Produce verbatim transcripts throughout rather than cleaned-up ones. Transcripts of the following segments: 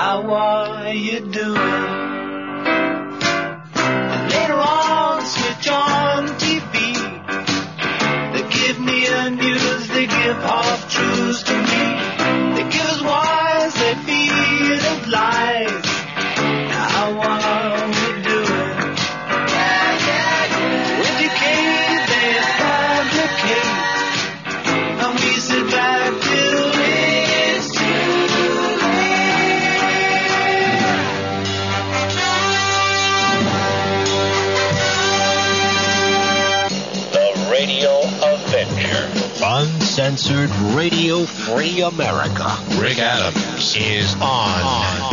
how are you doing? And later on, switch on T V. They give me a news, they give half truths to me. They give us whys, they feed us lies. How are we doing? Yeah, yeah, yeah. Educate, they fabricate. And we sit back till it's too late. The Radio Avenger. Uncensored Radio Free America. Rick Adams is on.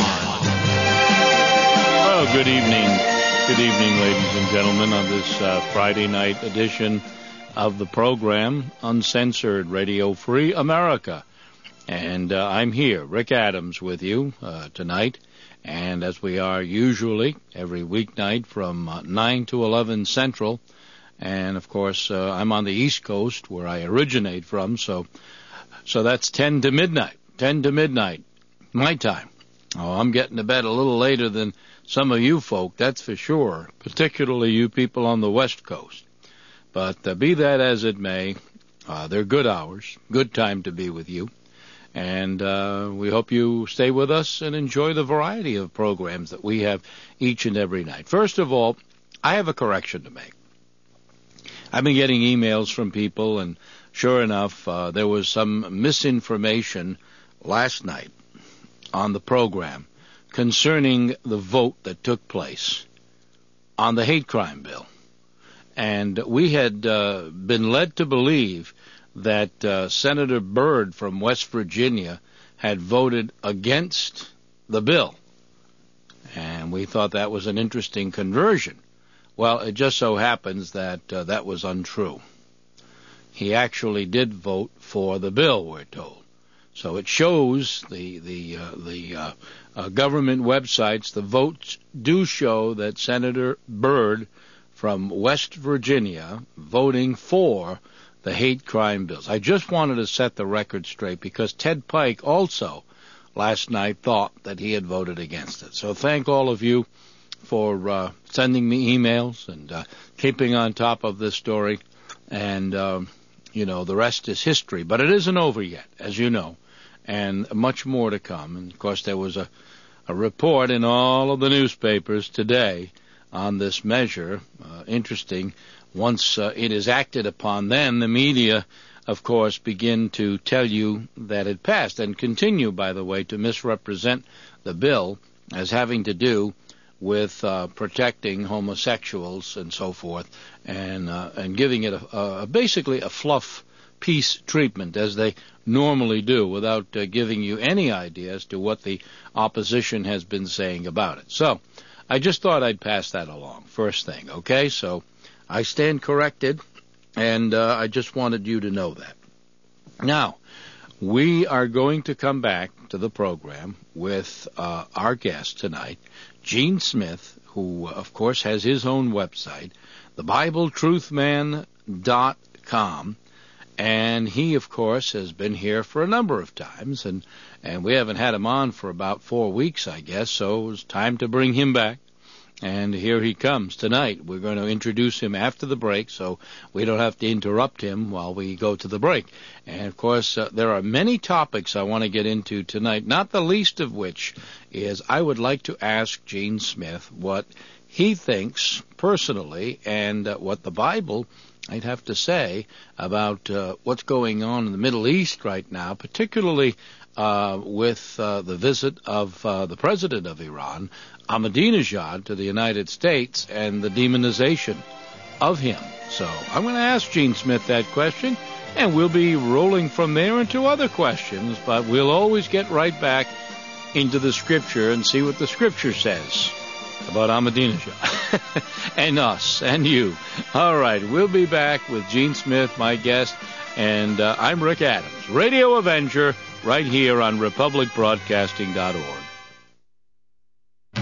Well, good evening. Good evening, ladies and gentlemen, on this uh, Friday night edition of the program, Uncensored Radio Free America. And uh, I'm here, Rick Adams, with you uh, tonight. And as we are usually every weeknight from uh, nine to eleven Central. And, of course, uh, I'm on the East Coast where I originate from. So so that's ten to midnight, ten to midnight, my time. Oh, I'm getting to bed a little later than some of you folk, that's for sure, particularly you people on the West Coast. But uh, be that as it may, uh, they're good hours, good time to be with you. And uh, we hope you stay with us and enjoy the variety of programs that we have each and every night. First of all, I have a correction to make. I've been getting emails from people, and sure enough, uh, there was some misinformation last night on the program concerning the vote that took place on the hate crime bill. And we had uh, been led to believe that uh, Senator Byrd from West Virginia had voted against the bill. And we thought that was an interesting conversion. Well, it just so happens that uh, that was untrue. He actually did vote for the bill, we're told. So it shows the the uh, the uh, uh, government websites, the votes do show that Senator Byrd from West Virginia voting for the hate crime bills. I just wanted to set the record straight because Ted Pike also last night thought that he had voted against it. So thank all of you for uh, sending me emails and uh, keeping on top of this story. And, um, you know, the rest is history. But it isn't over yet, as you know, and much more to come. And, of course, there was a, a report in all of the newspapers today on this measure. Uh, interesting. Once uh, it is acted upon, then the media, of course, begin to tell you that it passed and continue, by the way, to misrepresent the bill as having to do with uh, protecting homosexuals and so forth, and uh, and giving it a, a basically a fluff piece treatment as they normally do, without uh, giving you any idea as to what the opposition has been saying about it. So I just thought I'd pass that along first thing. Okay, so I stand corrected, and uh, I just wanted you to know that. Now, we are going to come back to the program with uh, our guest tonight, Gene Smith, who, of course, has his own website, the Bible Truth Man dot com. And he, of course, has been here for a number of times, and, and we haven't had him on for about four weeks, I guess, so it was time to bring him back. And here he comes tonight. We're going to introduce him after the break, so we don't have to interrupt him while we go to the break. And, of course, uh, there are many topics I want to get into tonight, not the least of which is I would like to ask Gene Smith what he thinks personally and uh, what the Bible, I'd have to say, about uh, what's going on in the Middle East right now, particularly uh, with uh, the visit of uh, the president of Iran, Ahmadinejad, to the United States and the demonization of him. So I'm going to ask Gene Smith that question, and we'll be rolling from there into other questions, but we'll always get right back into the Scripture and see what the Scripture says about Ahmadinejad and us and you. All right, we'll be back with Gene Smith, my guest, and uh, I'm Rick Adams, Radio Avenger, right here on Republic Broadcasting dot org.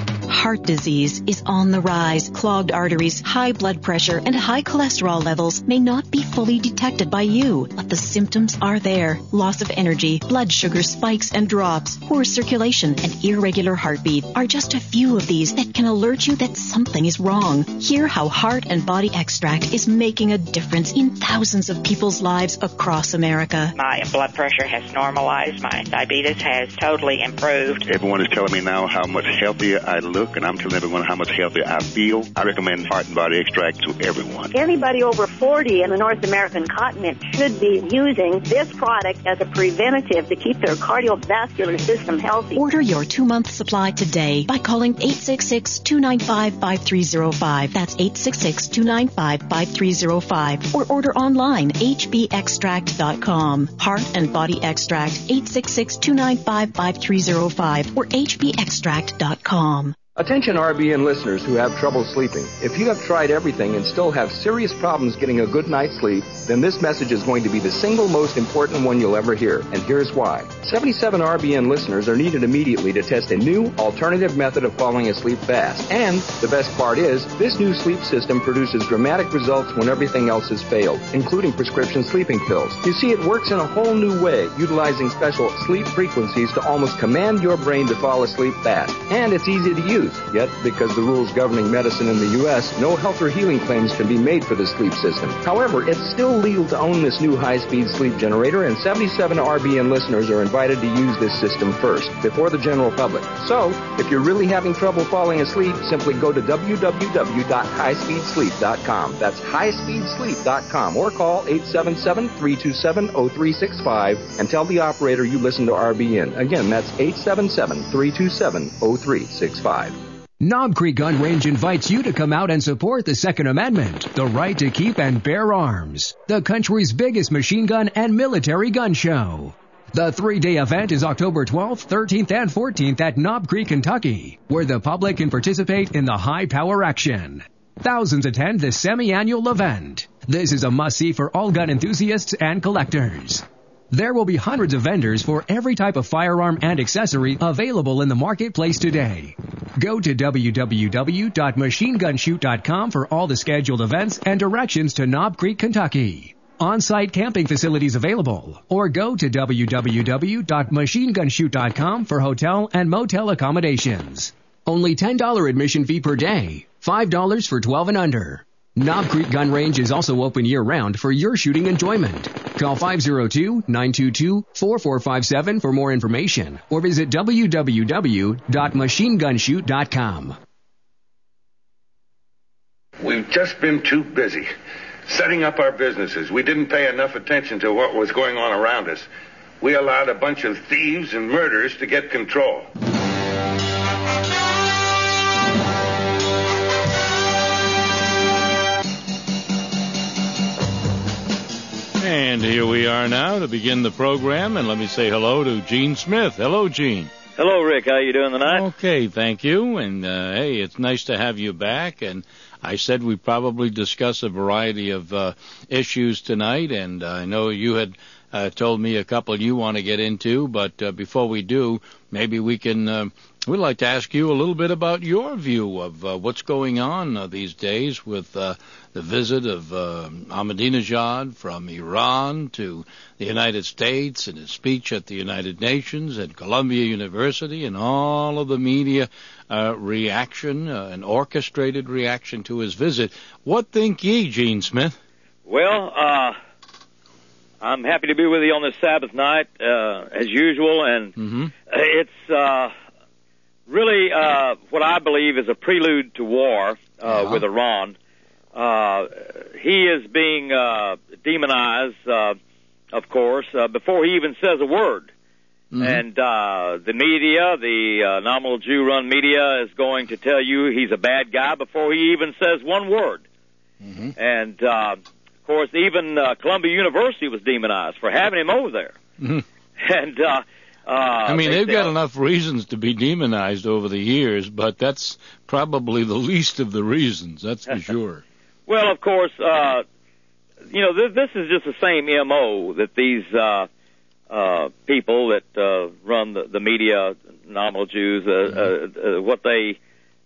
heart disease is on the rise. Clogged arteries, high blood pressure, and high cholesterol levels may not be fully detected by you, but the symptoms are there. Loss of energy, blood sugar spikes and drops, poor circulation, and irregular heartbeat are just a few of these that can alert you that something is wrong. Hear how Heart and Body Extract is making a difference in thousands of people's lives across America. My blood pressure has normalized. My diabetes has totally improved. Everyone is telling me now how much healthier I look, and I'm telling everyone how much healthier I feel. I recommend Heart and Body Extract to everyone. Anybody over forty in the North American continent should be using this product as a preventative to keep their cardiovascular system healthy. Order your two-month supply today by calling eight six six, two nine five, five three zero five. That's eight six six, two nine five, five three zero five. Or order online, h b extract dot com. Heart and Body Extract, eight six six, two nine five, five three zero five or h b extract dot com. Attention R B N listeners who have trouble sleeping. If you have tried everything and still have serious problems getting a good night's sleep, then this message is going to be the single most important one you'll ever hear. And here's why. seventy-seven R B N listeners are needed immediately to test a new alternative method of falling asleep fast. And the best part is, this new sleep system produces dramatic results when everything else has failed, including prescription sleeping pills. You see, it works in a whole new way, utilizing special sleep frequencies to almost command your brain to fall asleep fast. And it's easy to use. Yet, because the rules governing medicine in the U S, no health or healing claims can be made for the sleep system. However, it's still legal to own this new high-speed sleep generator, and seventy-seven R B N listeners are invited to use this system first, before the general public. So, if you're really having trouble falling asleep, simply go to w w w dot high speed sleep dot com. That's high speed sleep dot com, or call eight seven seven, three two seven, zero three six five and tell the operator you listen to R B N. Again, that's eight seven seven, three two seven, zero three six five. Knob Creek Gun Range invites you to come out and support the Second Amendment, the right to keep and bear arms, the country's biggest machine gun and military gun show. The three-day event is October twelfth, thirteenth, and fourteenth at Knob Creek, Kentucky, where the public can participate in the high-power action. Thousands attend this semi-annual event. This is a must-see for all gun enthusiasts and collectors. There will be hundreds of vendors for every type of firearm and accessory available in the marketplace today. Go to w w w dot machine gun shoot dot com for all the scheduled events and directions to Knob Creek, Kentucky. On-site camping facilities available, or go to w w w dot machine gun shoot dot com for hotel and motel accommodations. Only ten dollars admission fee per day, five dollars for twelve and under. Knob Creek Gun Range is also open year-round for your shooting enjoyment. Call five oh two, nine two two, four four five seven for more information, or visit w w w dot machine gun shoot dot com. We've just been too busy setting up our businesses. We didn't pay enough attention to what was going on around us. We allowed a bunch of thieves and murderers to get control. And here we are now to begin the program, and let me say hello to Gene Smith. Hello, Gene. Hello, Rick. How you doing tonight? Okay, thank you. And, uh, hey, it's nice to have you back. And I said we'd probably discuss a variety of uh, issues tonight, and uh, I know you had uh, told me a couple you want to get into, but uh, before we do, maybe we can, uh, we'd like to ask you a little bit about your view of uh, what's going on uh, these days with uh, the visit of uh, Ahmadinejad from Iran to the United States and his speech at the United Nations and Columbia University and all of the media uh, reaction, uh, an orchestrated reaction to his visit. What think ye, Gene Smith? Well, uh, I'm happy to be with you on this Sabbath night, uh, as usual, and mm-hmm. it's uh, really uh, what I believe is a prelude to war uh, yeah. with Iran. Uh, he is being uh, demonized, uh, of course, uh, before he even says a word. Mm-hmm. And uh, the media, the uh, nominal Jew-run media, is going to tell you he's a bad guy before he even says one word. Mm-hmm. And, uh, of course, even uh, Columbia University was demonized for having him over there. Mm-hmm. And uh, uh, I mean, they, they've got they, enough reasons to be demonized over the years, but that's probably the least of the reasons, that's for sure. Well, of course, uh, you know, this, this is just the same M O that these uh, uh, people that uh, run the, the media, nominal Jews, uh, mm-hmm. uh, uh, what they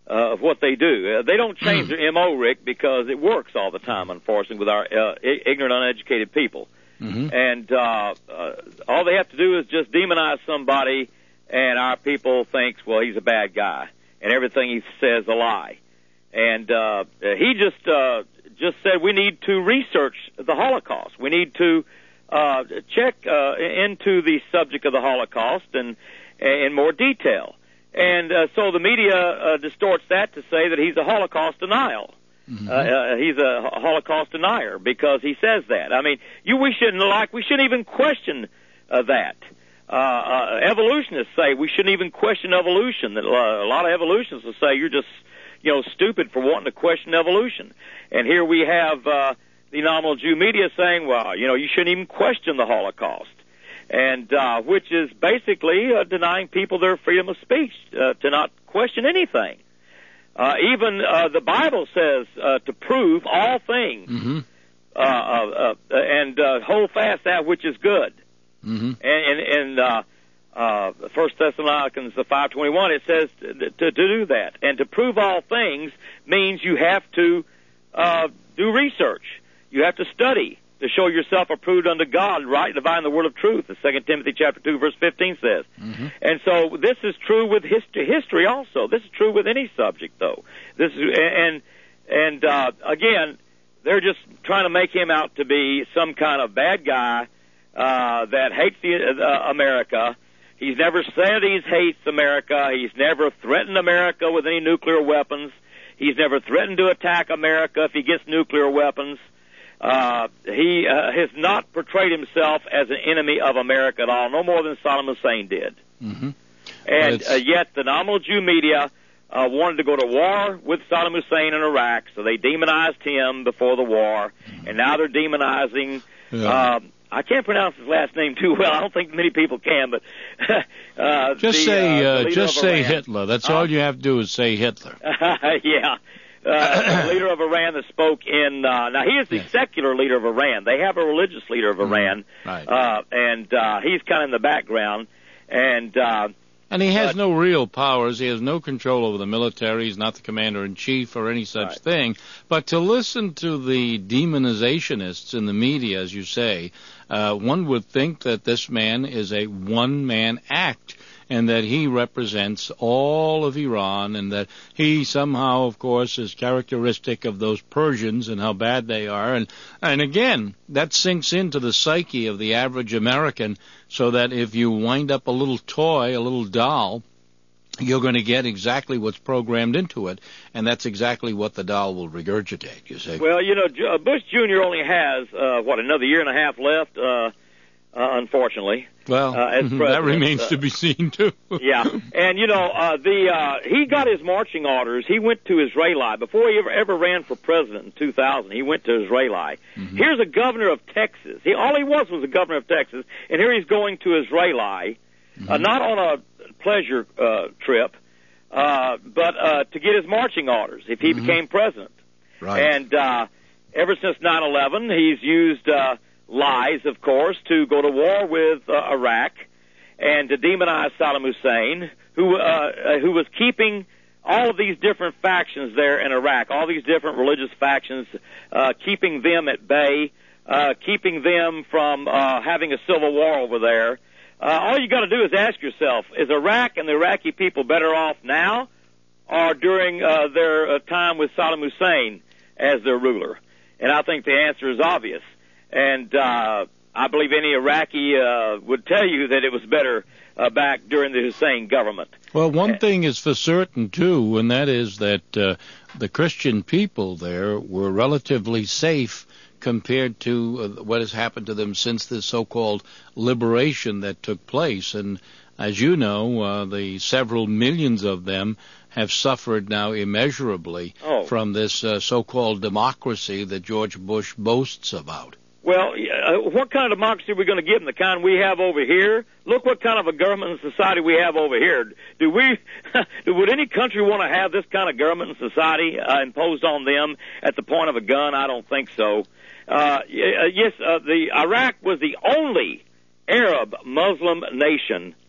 uh, of what they do. Uh, they don't change their M O, Rick, because it works all the time, unfortunately, with our uh, ignorant, uneducated people. Mm-hmm. And uh, uh, all they have to do is just demonize somebody, and our people thinks, well, he's a bad guy, and everything he says is a lie. And uh, he just uh, just said we need to research the Holocaust. We need to uh, check uh, into the subject of the Holocaust and in more detail. And uh, so the media uh, distorts that to say that he's a Holocaust denial. Mm-hmm. Uh, uh, he's a Holocaust denier because he says that. I mean, you we shouldn't like we shouldn't even question uh, that. Uh, uh, evolutionists say we shouldn't even question evolution. That uh, a lot of evolutionists will say you're just you know stupid for wanting to question evolution. And here we have uh, the nominal Jew media saying, well, you know, you shouldn't even question the Holocaust. And uh, which is basically uh, denying people their freedom of speech uh, to not question anything. Uh, even uh, the Bible says uh, to prove all things mm-hmm. uh, uh, uh, and uh, hold fast that which is good. Mm-hmm. And and, and uh, uh, First Thessalonians five twenty-one it says to, to, to do that. And to prove all things means you have to uh, do research. You have to study to show yourself approved unto God, right, divine the word of truth, as Second Timothy chapter two, verse fifteen says. Mm-hmm. And so this is true with history, history also. This is true with any subject, though. This is, and and uh, again, they're just trying to make him out to be some kind of bad guy uh, that hates the, uh, America. He's never said he hates America. He's never threatened America with any nuclear weapons. He's never threatened to attack America if he gets nuclear weapons. Uh, he uh, has not portrayed himself as an enemy of America at all, no more than Saddam Hussein did. Mm-hmm. And uh, yet the nominal Jew media uh, wanted to go to war with Saddam Hussein in Iraq, so they demonized him before the war, and now they're demonizing... Yeah. Um, I can't pronounce his last name too well. I don't think many people can, but uh, just the, say uh, uh, the just say Iran. Hitler. That's uh, all you have to do is say Hitler. yeah. Uh, the leader of Iran that spoke in, uh, now he is the yes. secular leader of Iran. They have a religious leader of Iran, mm, right. uh, and uh, he's kind of in the background. And uh, and he has uh, no real powers. He has no control over the military. He's not the commander-in-chief or any such right. thing. But to listen to the demonizationists in the media, as you say, uh, one would think that this man is a one-man act, and that he represents all of Iran, and that he somehow, of course, is characteristic of those Persians and how bad they are. And, and again, that sinks into the psyche of the average American, so that if you wind up a little toy, a little doll, you're going to get exactly what's programmed into it, and that's exactly what the doll will regurgitate, you see. Well, you know, Bush Junior only has, uh, what, another year and a half left, uh, uh, unfortunately. Well, uh, as that remains uh, to be seen, too. yeah. And, you know, uh, the uh, he got his marching orders. He went to Israeli. Before he ever, ever ran for president in two thousand, he went to Israeli. Mm-hmm. Here's a governor of Texas. He All he was was a governor of Texas, and here he's going to Israeli, mm-hmm. uh, not on a pleasure uh, trip, uh, but uh, to get his marching orders if he mm-hmm. became president. Right. And uh, ever since nine eleven, he's used... Uh, lies, of course, to go to war with uh, Iraq and to demonize Saddam Hussein, who uh, uh, who was keeping all of these different factions there in Iraq, all these different religious factions, uh, keeping them at bay, uh, keeping them from uh, having a civil war over there. Uh, all you got to do is ask yourself, is Iraq and the Iraqi people better off now or during uh, their uh, time with Saddam Hussein as their ruler? And I think the answer is obvious. And uh, I believe any Iraqi uh, would tell you that it was better uh, back during the Hussein government. Well, one thing is for certain, too, and that is that uh, the Christian people there were relatively safe compared to uh, what has happened to them since this so-called liberation that took place. And as you know, uh, the several millions of them have suffered now immeasurably oh. from this uh, so-called democracy that George Bush boasts about. Well, uh, what kind of democracy are we going to give them? The kind we have over here? Look what kind of a government and society we have over here. Do we? Would any country want to have this kind of government and society uh, imposed on them at the point of a gun? I don't think so. Uh, yes, uh, the Iraq was the only Arab Muslim nation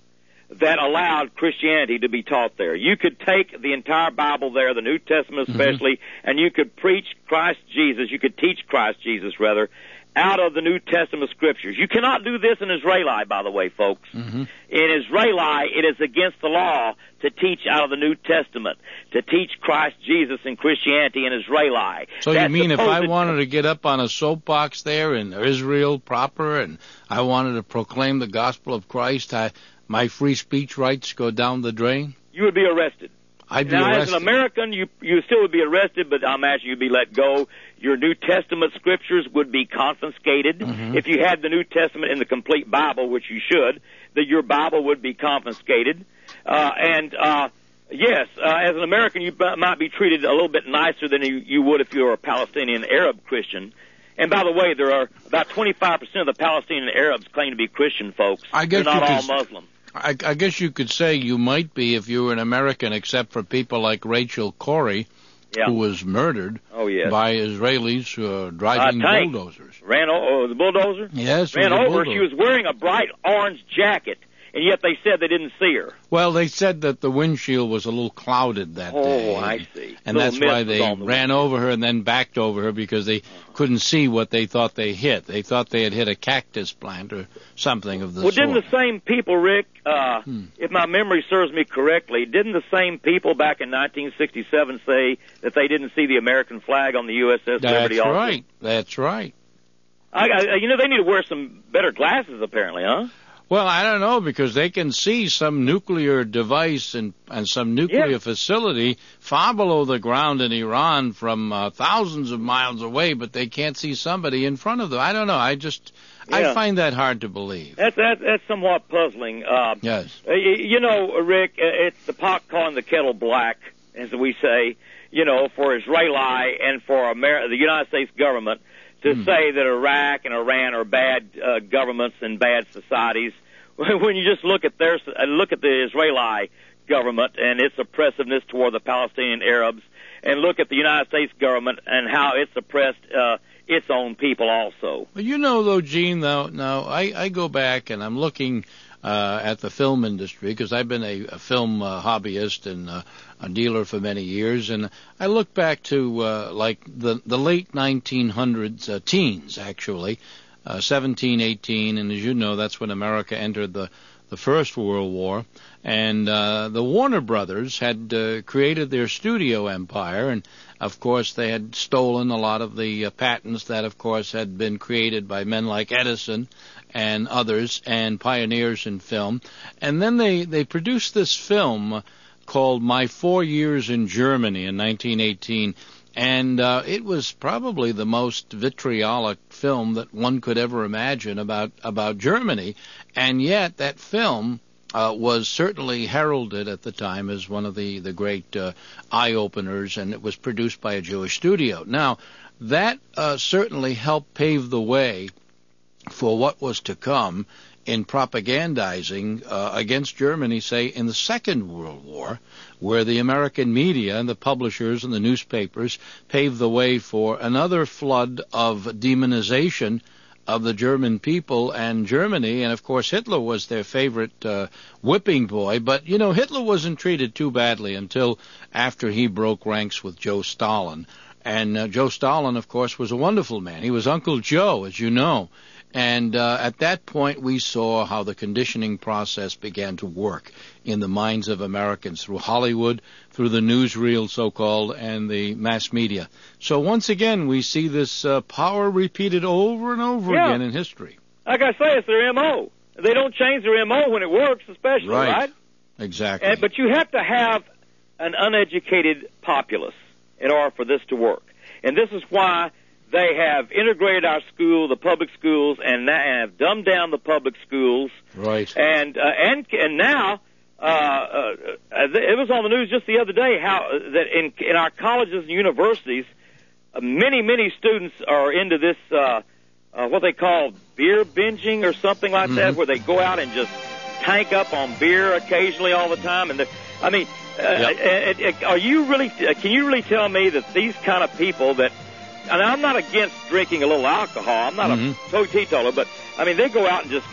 that allowed Christianity to be taught there. You could take the entire Bible there, the New Testament especially, mm-hmm. and you could preach Christ Jesus, you could teach Christ Jesus, rather, out of the New Testament scriptures. You cannot do this in Israeli, by the way, folks. Mm-hmm. In Israeli, it is against the law to teach out of the New Testament, to teach Christ Jesus and Christianity in Israeli. So That's you mean if I supposed- wanted to get up on a soapbox there in Israel proper and I wanted to proclaim the gospel of Christ, I, my free speech rights go down the drain? You would be arrested. I'd be now, arrested. as an American, you you still would be arrested, but I'm asking you to be let go. Your New Testament scriptures would be confiscated. Mm-hmm. If you had the New Testament in the complete Bible, which you should, that your Bible would be confiscated. Uh, and, uh, yes, uh, as an American, you b- might be treated a little bit nicer than you, you would if you were a Palestinian Arab Christian. And by the way, there are about twenty-five percent of the Palestinian Arabs claim to be Christian folks. I guess They're not you all could- Muslim. I, I guess you could say you might be if you were an American, except for people like Rachel Corrie, Yeah. who was murdered Oh, yes. by Israelis uh, driving Uh, tank. bulldozers. Ran over, oh, the bulldozer? Yes, it Ran was a over. bulldozer. She was wearing a bright orange jacket, and yet they said they didn't see her. Well, they said that the windshield was a little clouded that Oh, day. I see. And Little that's why mist was they on the ran over her and then backed over her because they couldn't see what they thought they hit. They thought they had hit a cactus plant or something of the Well, sort. didn't the same people, Rick, uh, Hmm. if my memory serves me correctly, didn't the same people back in nineteen sixty-seven say that they didn't see the American flag on the U S S Liberty That's also? right. That's right. I, I, you know, they need to wear some better glasses, apparently, huh? Well, I don't know, because they can see some nuclear device and, and some nuclear Yeah. facility far below the ground in Iran from uh, thousands of miles away, but they can't see somebody in front of them. I don't know. I just, Yeah. I find that hard to believe. That's that, that's somewhat puzzling. Uh, Yes. uh, y- you know, Rick, uh, it's the pot calling the kettle black, as we say. You know, for Israeli and for Amer- the United States government to Hmm. say that Iraq and Iran are bad uh, governments and bad societies. When you just look at their uh, look at the Israeli government and its oppressiveness toward the Palestinian Arabs, and look at the United States government and how it's oppressed uh, its own people also. Well, you know, though, Gene, though, now I, I go back and I'm looking uh, at the film industry because I've been a, a film uh, hobbyist and uh, a dealer for many years, and I look back to uh, like the the late nineteen hundreds, uh, teens actually, uh, seventeen, eighteen, and as you know, that's when America entered the the First World War, and uh, the Warner Brothers had uh, created their studio empire, and of course they had stolen a lot of the uh, patents that, of course, had been created by men like Edison and others and pioneers in film. And then they, they produced this film called My Four Years in Germany in nineteen eighteen, and uh, it was probably the most vitriolic film that one could ever imagine about, about Germany. And yet that film uh, was certainly heralded at the time as one of the, the great uh, eye-openers, and it was produced by a Jewish studio. Now, that uh, certainly helped pave the way for what was to come in propagandizing uh, against Germany, say, in the Second World War, where the American media and the publishers and the newspapers paved the way for another flood of demonization of the German people and Germany. And, of course, Hitler was their favorite uh, whipping boy. But, you know, Hitler wasn't treated too badly until after he broke ranks with Joe Stalin. And uh, Joe Stalin, of course, was a wonderful man. He was Uncle Joe, as you know. And uh, at that point, we saw how the conditioning process began to work in the minds of Americans through Hollywood, through the newsreel, so-called, and the mass media. So once again, we see this uh, power repeated over and over Yeah. again in history. Like I say, it's their M O. They don't change their M O when it works, especially, Right. right? Exactly. And, but you have to have an uneducated populace in order for this to work. And this is why they have integrated our school, the public schools, and na- have dumbed down the public schools. Right. And uh, and and now uh, uh, it was on the news just the other day how uh, that in in our colleges and universities, uh, many many students are into this uh, uh, what they call beer binging or something like that, Mm-hmm. where they go out and just tank up on beer occasionally all the time. And the, I mean, uh, Yep. uh, uh, are you really? Uh, can you really tell me that these kind of people that and I'm not against drinking a little alcohol. I'm not Mhm. a total teetotaler, but, I mean, they go out and just get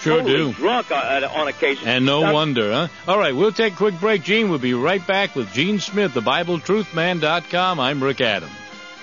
Sure totally do. drunk on, on occasion. And no Now, wonder, huh? All right, we'll take a quick break. Gene, we'll be right back with Gene Smith, the Bible Truth Man dot com. I'm Rick Adams.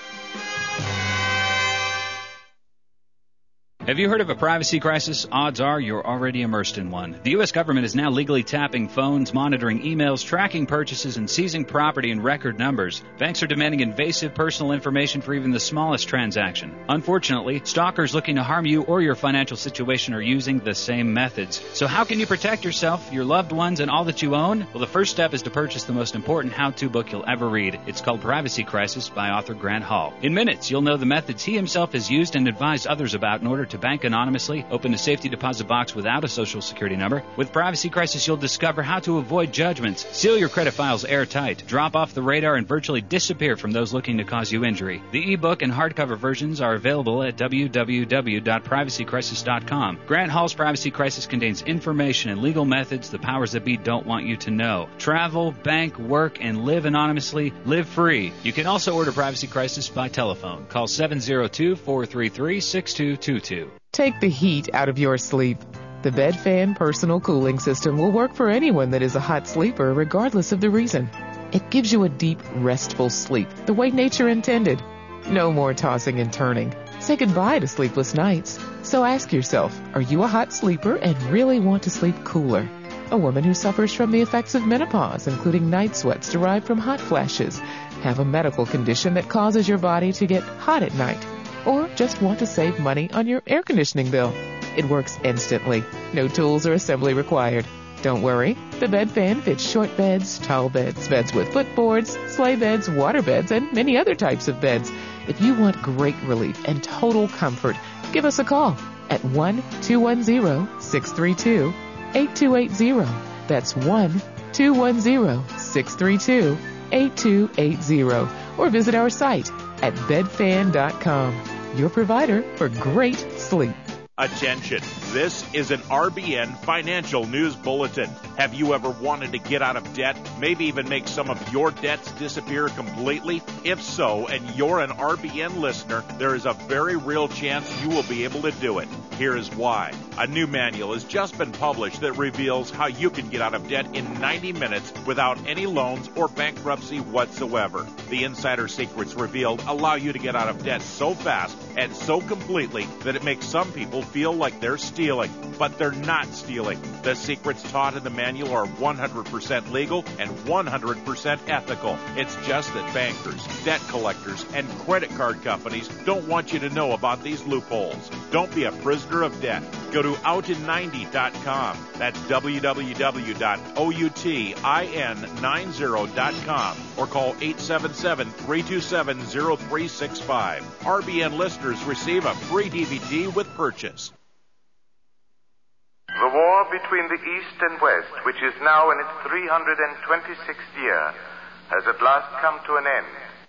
Have you heard of a privacy crisis? Odds are you're already immersed in one. The U S government is now legally tapping phones, monitoring emails, tracking purchases, and seizing property in record numbers. Banks are demanding invasive personal information for even the smallest transaction. Unfortunately, stalkers looking to harm you or your financial situation are using the same methods. So how can you protect yourself, your loved ones, and all that you own? Well, the first step is to purchase the most important how-to book you'll ever read. It's called Privacy Crisis by author Grant Hall. In minutes, you'll know the methods he himself has used and advised others about in order to bank anonymously, open a safety deposit box without a social security number. With Privacy Crisis, you'll discover how to avoid judgments, seal your credit files airtight, drop off the radar, and virtually disappear from those looking to cause you injury. The ebook and hardcover versions are available at w w w dot privacy crisis dot com. Grant Hall's Privacy Crisis contains information and legal methods the powers that be don't want you to know. Travel, bank, work, and live anonymously. Live free. You can also order Privacy Crisis by telephone. Call seven zero two, four three three, six two two two. Take the heat out of your sleep. The BedFan Personal Cooling System will work for anyone that is a hot sleeper, regardless of the reason. It gives you a deep, restful sleep, the way nature intended. No more tossing and turning. Say goodbye to sleepless nights. So ask yourself, are you a hot sleeper and really want to sleep cooler? A woman who suffers from the effects of menopause, including night sweats derived from hot flashes, have a medical condition that causes your body to get hot at night, or just want to save money on your air conditioning bill. It works instantly. No tools or assembly required. Don't worry. The BedFan fits short beds, tall beds, beds with footboards, sleigh beds, water beds, and many other types of beds. If you want great relief and total comfort, give us a call at one two one zero, six three two, eight two eight zero. That's one two one zero, six three two, eight two eight zero. Or visit our site at bed fan dot com, your provider for great sleep. Attention, this is an R B N Financial News Bulletin. Have you ever wanted to get out of debt, maybe even make some of your debts disappear completely? If so, and you're an R B N listener, there is a very real chance you will be able to do it. Here is why. A new manual has just been published that reveals how you can get out of debt in ninety minutes without any loans or bankruptcy whatsoever. The insider secrets revealed allow you to get out of debt so fast and so completely that it makes some people feel like they're stealing, but they're not stealing. The secrets taught in the manual are one hundred percent legal and one hundred percent ethical. It's just that bankers, debt collectors, and credit card companies don't want you to know about these loopholes. Don't be a prisoner of debt. Go to out in ninety dot com. That's w w w dot outin ninety dot com or call eight seven seven, three two seven, zero three six five. R B N listeners receive a free D V D with purchase. The war between the East and West, which is now in its three hundred twenty-sixth year, has at last come to an end.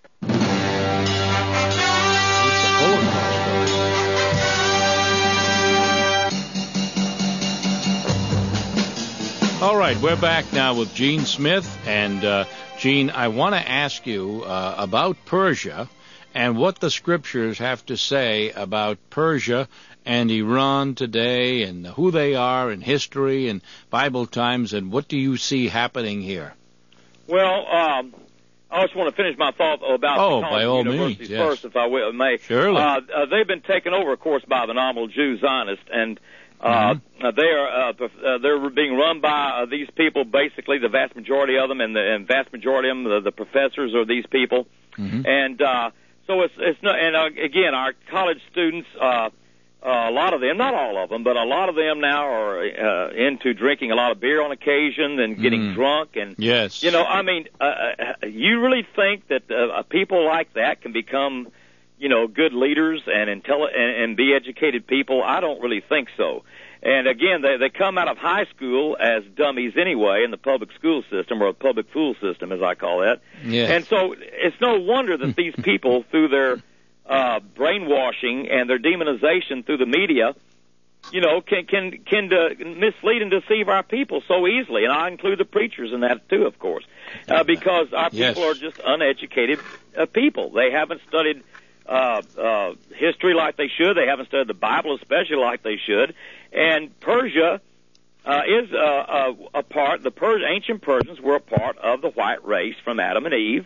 All right, we're back now with Gene Smith. And, uh, Gene, I want to ask you uh, about Persia and what the scriptures have to say about Persia and Iran today and who they are in history and Bible times, and what do you see happening here? Well, um, I just want to finish my thought about oh, the by all universities means, yes. first, if I will, may. Surely. Uh, uh, they've been taken over, of course, by the nominal Jew Zionists, and uh, mm-hmm. uh, they are uh, uh, they're being run by uh, these people. Basically, the vast majority of them, and the and vast majority of them, the, the professors are these people, mm-hmm. and uh, so it's it's not. And uh, again, our college students. Uh, Uh, a lot of them, not all of them, but a lot of them now are uh, into drinking a lot of beer on occasion and getting mm. drunk. And, yes. you know, I mean, uh, uh, you really think that uh, people like that can become, you know, good leaders and, intelli- and, and be educated people? I don't really think so. And, again, they, they come out of high school as dummies anyway in the public school system, or a public fool system, as I call that. Yes. And so it's no wonder that these people, through their Uh, brainwashing and their demonization through the media, you know, can can can uh, mislead and deceive our people so easily. And I include the preachers in that too, of course, uh, because our yes. people are just uneducated uh, people. They haven't studied uh, uh, history like they should. They haven't studied the Bible especially like they should. And Persia uh, is uh, a, a part, the Pers- ancient Persians were a part of the white race from Adam and Eve.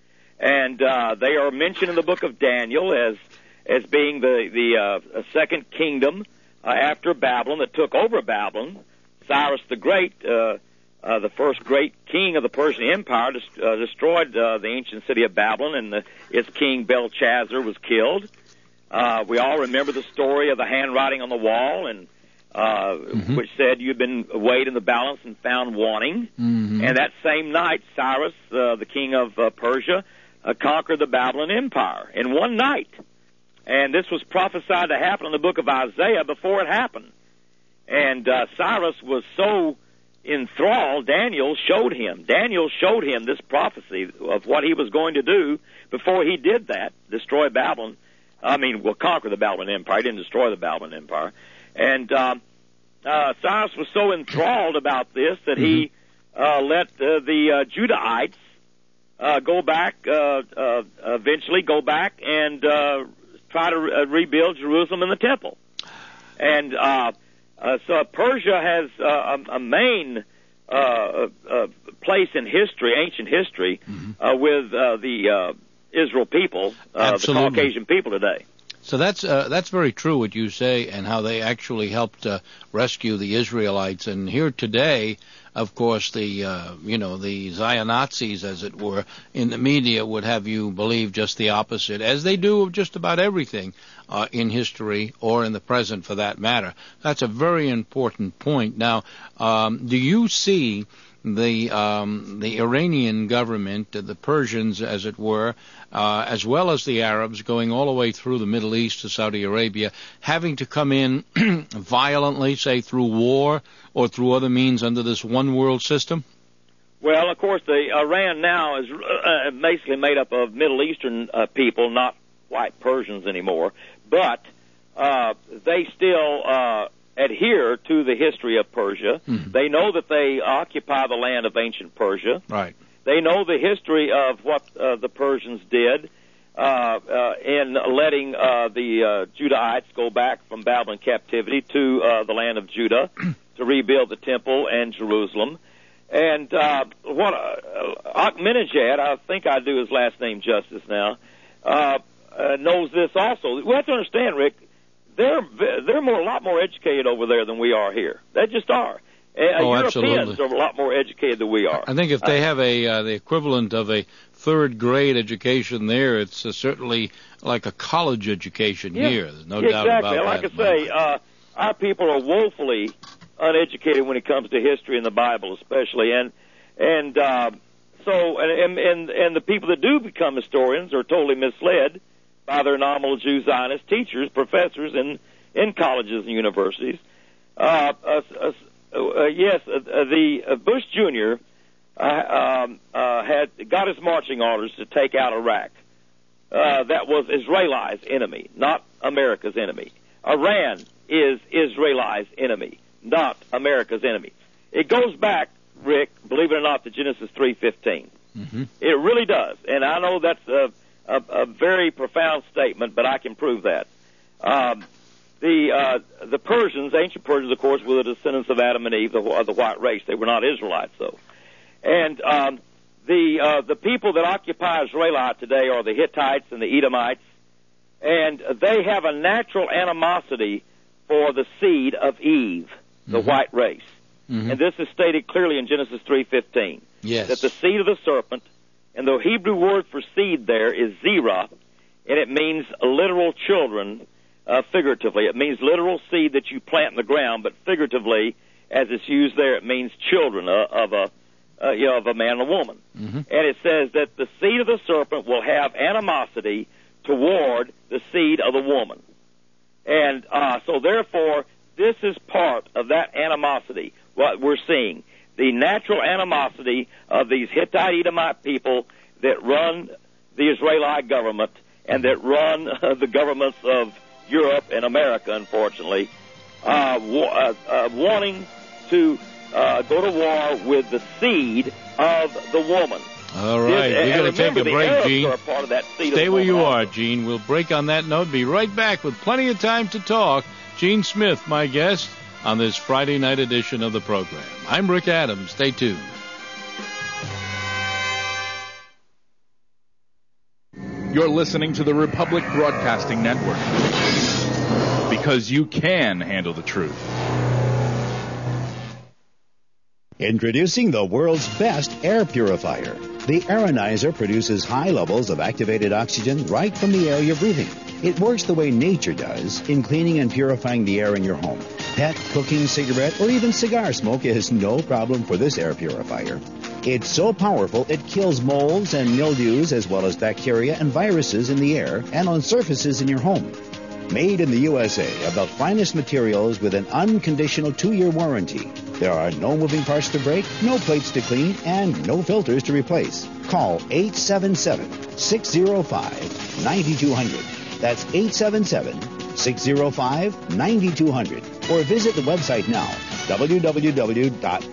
And uh, they are mentioned in the book of Daniel as as being the, the uh, second kingdom uh, after Babylon that took over Babylon. Cyrus the Great, uh, uh, the first great king of the Persian Empire, dest- uh, destroyed uh, the ancient city of Babylon, and the, its king Belshazzar was killed. Uh, we all remember the story of the handwriting on the wall, and uh, mm-hmm. which said you've been weighed in the balance and found wanting. Mm-hmm. And that same night, Cyrus, uh, the king of uh, Persia, uh, conquered the Babylon Empire in one night. And this was prophesied to happen in the book of Isaiah before it happened. And uh, Cyrus was so enthralled, Daniel showed him. Daniel showed him this prophecy of what he was going to do before he did that, destroy Babylon. I mean, well, conquer the Babylon Empire. He didn't destroy the Babylon Empire. And uh, uh, Cyrus was so enthralled about this that he uh, let uh, the uh, Judahites uh, go back, uh, uh, eventually go back and uh, try to re- rebuild Jerusalem and the temple. And uh, uh, so Persia has uh, a, a main uh, uh, place in history, ancient history, mm-hmm. uh, with uh, the uh, Israel people, uh, the Caucasian people today. So that's uh, that's very true what you say, and how they actually helped uh, rescue the Israelites. And here today, of course, the uh, you know the Zionazis, as it were, in the media would have you believe just the opposite, as they do of just about everything uh, in history or in the present, for that matter. That's a very important point. Now, um, do you see the um, the Iranian government, the Persians, as it were, uh, as well as the Arabs, going all the way through the Middle East to Saudi Arabia, having to come in violently, say through war or through other means under this one world system? Well, of course, the Iran now is uh, basically made up of Middle Eastern uh, people, not white Persians anymore, but uh, they still uh, adhere to the history of Persia. Mm-hmm. They know that they occupy the land of ancient Persia. Right. They know the history of what uh, the Persians did uh, uh, in letting uh, the uh, Judahites go back from Babylon captivity to uh, the land of Judah to rebuild the temple and Jerusalem. And uh, what uh, Ahmadinejad, I think I do his last name justice now, uh, uh, knows this also. We have to understand, Rick, they're they're more a lot more educated over there than we are here. They just are. Uh, oh, Europeans absolutely. are a lot more educated than we are. I think if they have a uh, the equivalent of a third grade education there, it's uh, certainly like a college education yeah. here. There's no yeah, doubt exactly. about like that. Like I say, uh, our people are woefully uneducated when it comes to history and the Bible, especially, and and uh, so and, and and the people that do become historians are totally misled by their nominal Jew Zionist teachers, professors in in colleges and universities. Uh, uh, uh, uh, yes, uh, the uh, Bush Junior Uh, um, uh, had got his marching orders to take out Iraq. Uh, that was Israel's enemy, not America's enemy. Iran is Israel's enemy, not America's enemy. It goes back, Rick, believe it or not, to Genesis three fifteen. Mm-hmm. It really does. And I know that's a, a, a very profound statement, but I can prove that. Um, the uh, the Persians, ancient Persians, of course, were the descendants of Adam and Eve, the, uh, the white race. They were not Israelites, though. And um, the uh, the people that occupy Israelite today are the Hittites and the Edomites, and they have a natural animosity for the seed of Eve, the mm-hmm. white race. Mm-hmm. And this is stated clearly in Genesis three fifteen. Yes. That the seed of the serpent, and the Hebrew word for seed there is zerah, and it means literal children, uh, figuratively. It means literal seed that you plant in the ground, but figuratively, as it's used there, it means children uh, of a uh, you know, of a man and a woman. Mm-hmm. And it says that the seed of the serpent will have animosity toward the seed of the woman. And uh, so, therefore, this is part of that animosity, what we're seeing. The natural animosity of these Hittite Edomite people that run the Israelite government and that run uh, the governments of Europe and America, unfortunately, uh, wa- uh, uh, wanting to uh, go to war with the seed of the woman. All right, This, we're going to take a break, Arabs Gene. are a part of that seed Stay of the where you woman. are, Gene. We'll break on that note. Be right back with plenty of time to talk. Gene Smith, my guest, on this Friday night edition of the program. I'm Rick Adams. Stay tuned. You're listening to the Republic Broadcasting Network, because you can handle the truth. Introducing the world's best air purifier. The Aeronizer produces high levels of activated oxygen right from the air you're breathing. It works the way nature does in cleaning and purifying the air in your home. Pet, cooking, cigarette, or even cigar smoke is no problem for this air purifier. It's so powerful it kills molds and mildews as well as bacteria and viruses in the air and on surfaces in your home. Made in the U S A of the finest materials with an unconditional two-year warranty. There are no moving parts to break, no plates to clean, and no filters to replace. Call eight seven seven, six zero five, nine two zero zero. That's eight seven seven, six zero five, nine two zero zero. Or visit the website now, w w w dot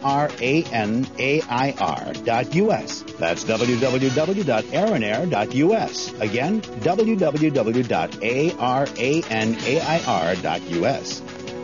aranair dot u s. That's w w w dot aranair dot u s. Again, w w w dot aranair dot u s.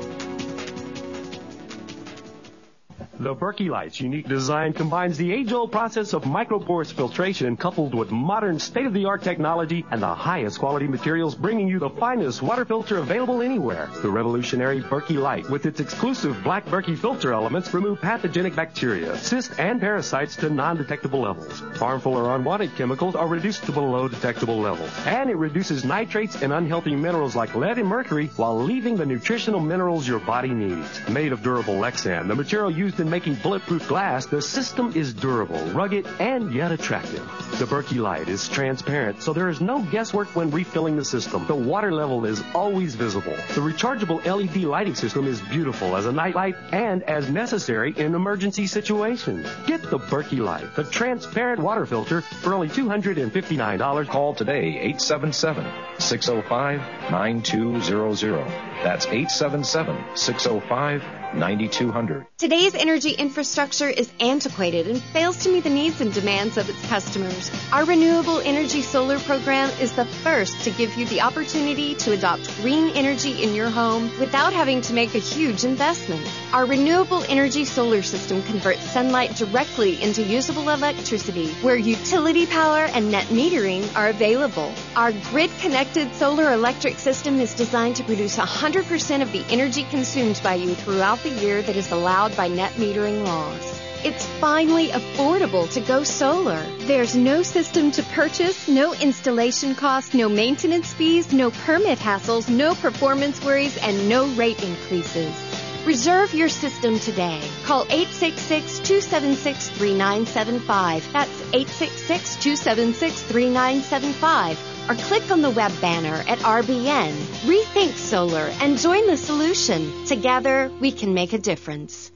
The Berkey Light's unique design combines the age-old process of microporous filtration coupled with modern state-of-the-art technology and the highest quality materials, bringing you the finest water filter available anywhere. The revolutionary Berkey Light, with its exclusive black Berkey filter elements, remove pathogenic bacteria, cysts, and parasites to non-detectable levels. Harmful or unwanted chemicals are reduced to below detectable levels. And it reduces nitrates and unhealthy minerals like lead and mercury while leaving the nutritional minerals your body needs. Made of durable Lexan, the material used in making bulletproof glass, the system is durable, rugged, and yet attractive. The Berkey Light is transparent, so there is no guesswork when refilling the system. The water level is always visible. The rechargeable L E D lighting system is beautiful as a night light and as necessary in emergency situations. Get the Berkey Light, the transparent water filter, for only two hundred fifty-nine dollars. Call today, eight seven seven, six zero five, nine two zero zero. That's eight seven seven, six zero five, nine two zero zero. Today's energy infrastructure is antiquated and fails to meet the needs and demands of its customers. Our Renewable Energy Solar Program is the first to give you the opportunity to adopt green energy in your home without having to make a huge investment. Our Renewable Energy Solar System converts sunlight directly into usable electricity, where utility power and net metering are available. Our grid-connected solar electric system is designed to produce one hundred percent of the energy consumed by you throughout the year that is allowed by net metering laws. It's finally affordable to go solar. There's no system to purchase, no installation costs, no maintenance fees, no permit hassles, no performance worries, and no rate increases. Reserve your system today. Call eight six six, two seven six, three nine seven five. That's eight six six, two seven six, three nine seven five. Or click on the web banner at R B N. Rethink solar and join the solution. Together, we can make a difference.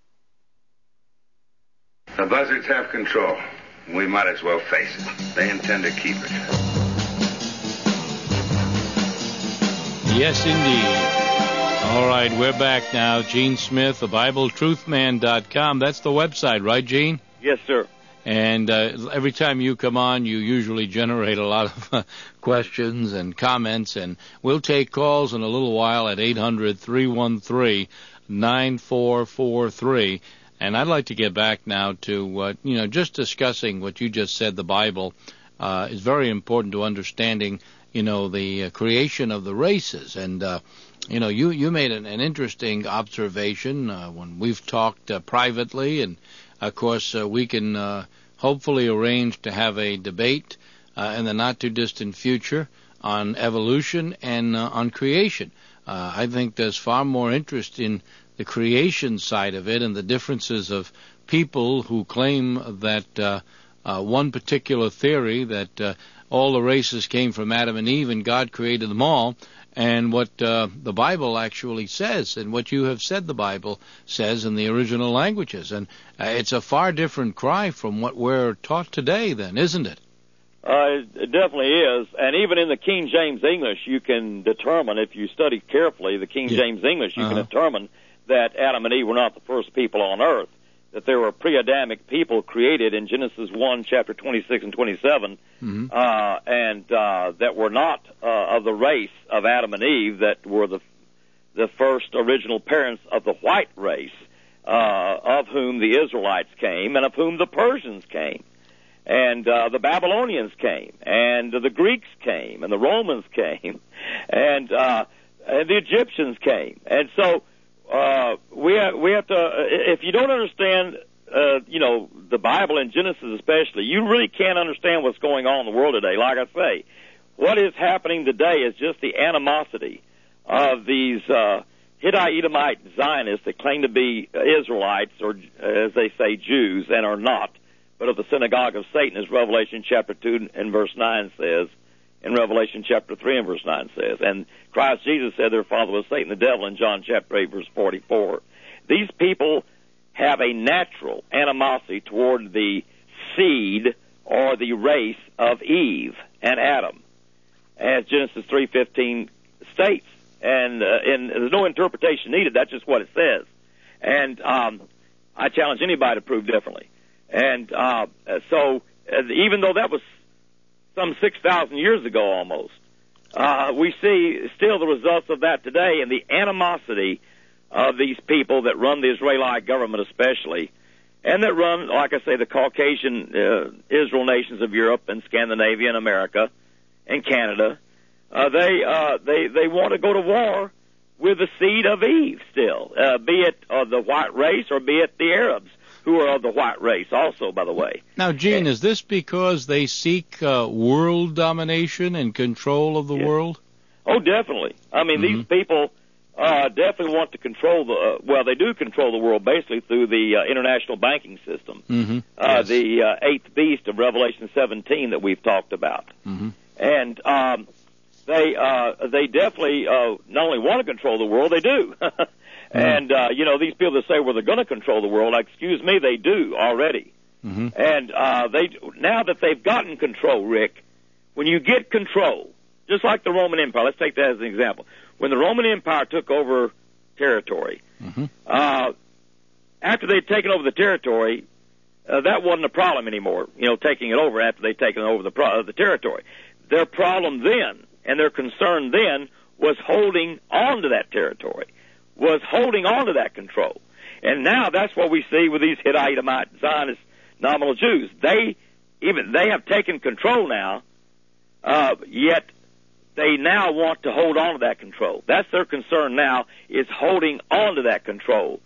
The buzzards have control. We might as well face it. They intend to keep it. Yes, indeed. All right, we're back now. Gene Smith, the Bible Truth Man dot com. That's the website, right, Gene? Yes, sir. And uh, every time you come on, you usually generate a lot of uh, questions and comments, and we'll take calls in a little while at eight hundred, three one three, nine four four three. And I'd like to get back now to, uh, you know, just discussing what you just said. The Bible uh, is very important to understanding, you know, the uh, creation of the races. And, uh, you know, you, you made an, an interesting observation uh, when we've talked uh, privately. And, of course, uh, we can uh, hopefully arrange to have a debate uh, in the not-too-distant future on evolution and uh, on creation. Uh, I think there's far more interest in the creation side of it and the differences of people who claim that uh, uh, one particular theory, that uh, all the races came from Adam and Eve and God created them all, and what uh, the Bible actually says and what you have said the Bible says in the original languages. And uh, it's a far different cry from what we're taught today then, isn't it? Uh, it definitely is. And even in the King James English, you can determine, if you study carefully the King yeah. James English, you uh-huh. can determine that Adam and Eve were not the first people on earth, that there were pre-Adamic people created in Genesis one, chapter twenty-six and twenty-seven, mm-hmm. uh, and uh, that were not uh, of the race of Adam and Eve, that were the the first original parents of the white race, uh, of whom the Israelites came and of whom the Persians came. And uh, the Babylonians came, and the Greeks came, and the Romans came, and, uh, and the Egyptians came. And so uh, we have, we have to, if you don't understand, uh, you know, the Bible and Genesis especially, you really can't understand what's going on in the world today. Like I say, what is happening today is just the animosity of these uh, Hittite Edomite Zionists that claim to be Israelites, or as they say, Jews, and are not, but of the synagogue of Satan, as Revelation chapter two and verse nine says, and Revelation chapter three and verse nine says. And Christ Jesus said their father was Satan the devil in John chapter eight, verse forty-four. These people have a natural animosity toward the seed or the race of Eve and Adam, as Genesis three fifteen states. And, uh, and there's no interpretation needed. That's just what it says. And um, I challenge anybody to prove differently. And uh, so uh, even though that was some six thousand years ago almost, uh, we see still the results of that today, and the animosity of these people that run the Israeli government especially, and that run, like I say, the Caucasian uh, Israel nations of Europe and Scandinavia and America and Canada. Uh, they uh, they they want to go to war with the seed of Eve still, uh, be it uh, the white race or be it the Arabs, who are of the white race also, by the way. Now, Gene, is this because they seek uh, world domination and control of the yes. world? Oh, definitely. I mean, mm-hmm. these people uh, definitely want to control the, uh, well, they do control the world basically through the uh, international banking system, mm-hmm. uh, yes. the uh, eighth beast of Revelation seventeen that we've talked about. Mm-hmm. And um, they uh, they definitely uh, not only want to control the world, they do. And, uh, you know, these people that say, well, they're going to control the world, excuse me, they do already. Mm-hmm. And uh, they now that they've gotten control, Rick, when you get control, just like the Roman Empire, let's take that as an example. When the Roman Empire took over territory, mm-hmm. uh, after they'd taken over the territory, uh, that wasn't a problem anymore, you know, taking it over after they'd taken over the, pro- uh, the territory. Their problem then, and their concern then, was holding on to that territory. was holding on to that control. And now that's what we see with these Hittite, Zionist, nominal Jews. They even they have taken control now, uh, yet they now want to hold on to that control. That's their concern now, is holding on to that control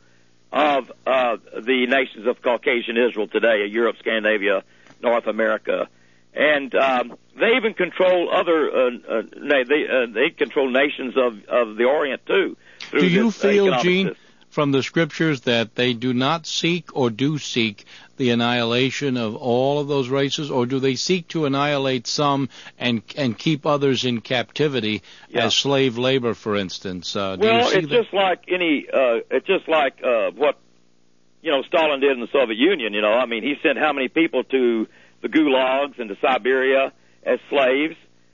of uh, the nations of Caucasian Israel today, Europe, Scandinavia, North America. And um, they even control other, uh, uh, they, uh, they control nations of, of the Orient, too. Do you this, feel, uh, Gene, system. from the scriptures that they do not seek or do seek the annihilation of all of those races, or do they seek to annihilate some and and keep others in captivity yeah. as slave labor, for instance? Uh, do well, you see it's that? just like any, uh, it's just like uh, what, you know, Stalin did in the Soviet Union, you know. I mean, he sent how many people to the gulags and to Siberia as slaves?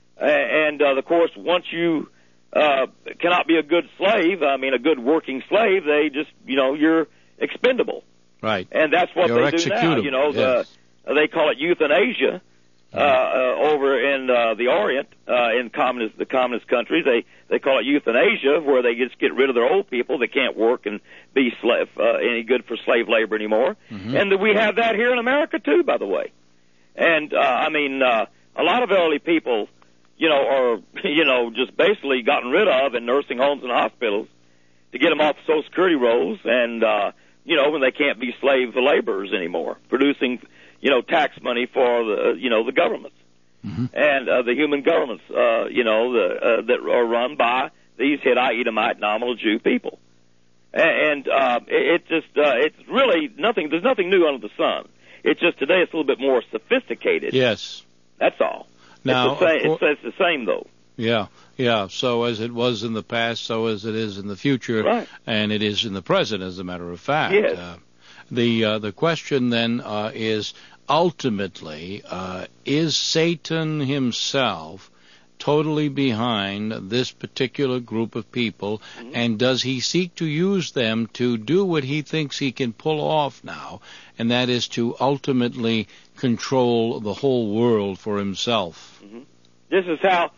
And, uh, of course, once you uh, cannot be a good slave, I mean, a good working slave, they just, you know, you're expendable. Right. And that's what You're they do now. You know, yes. the, they call it euthanasia uh, uh, over in uh, the Orient, uh, in communist, the communist countries. They they call it euthanasia, where they just get rid of their old people that can't work and be slave, uh, any good for slave labor anymore. Mm-hmm. And we have that here in America, too, by the way. And, uh, I mean, uh, a lot of elderly people, you know, are, you know, just basically gotten rid of in nursing homes and hospitals to get them off Social Security rolls and, uh, you know, when they can't be slave laborers anymore, producing, you know, tax money for the, you know, the governments. Mm-hmm. And uh, the human governments, uh, you know, the, uh, that are run by these Hittite, Edomite, nominal Jew people. And, and uh, it, it just, uh, it's really nothing, there's nothing new under the sun. It's just today it's a little bit more sophisticated. Yes. That's all. Now, it's, the same, course, it's, it's the same, though. Yeah, yeah. So as it was in the past, so as it is in the future, right. and it is in the present, as a matter of fact. Yes. Uh, the, uh, the question then uh, is, ultimately, uh, is Satan himself totally behind this particular group of people, mm-hmm. and does he seek to use them to do what he thinks he can pull off now, and that is to ultimately control the whole world for himself? Mm-hmm. This is how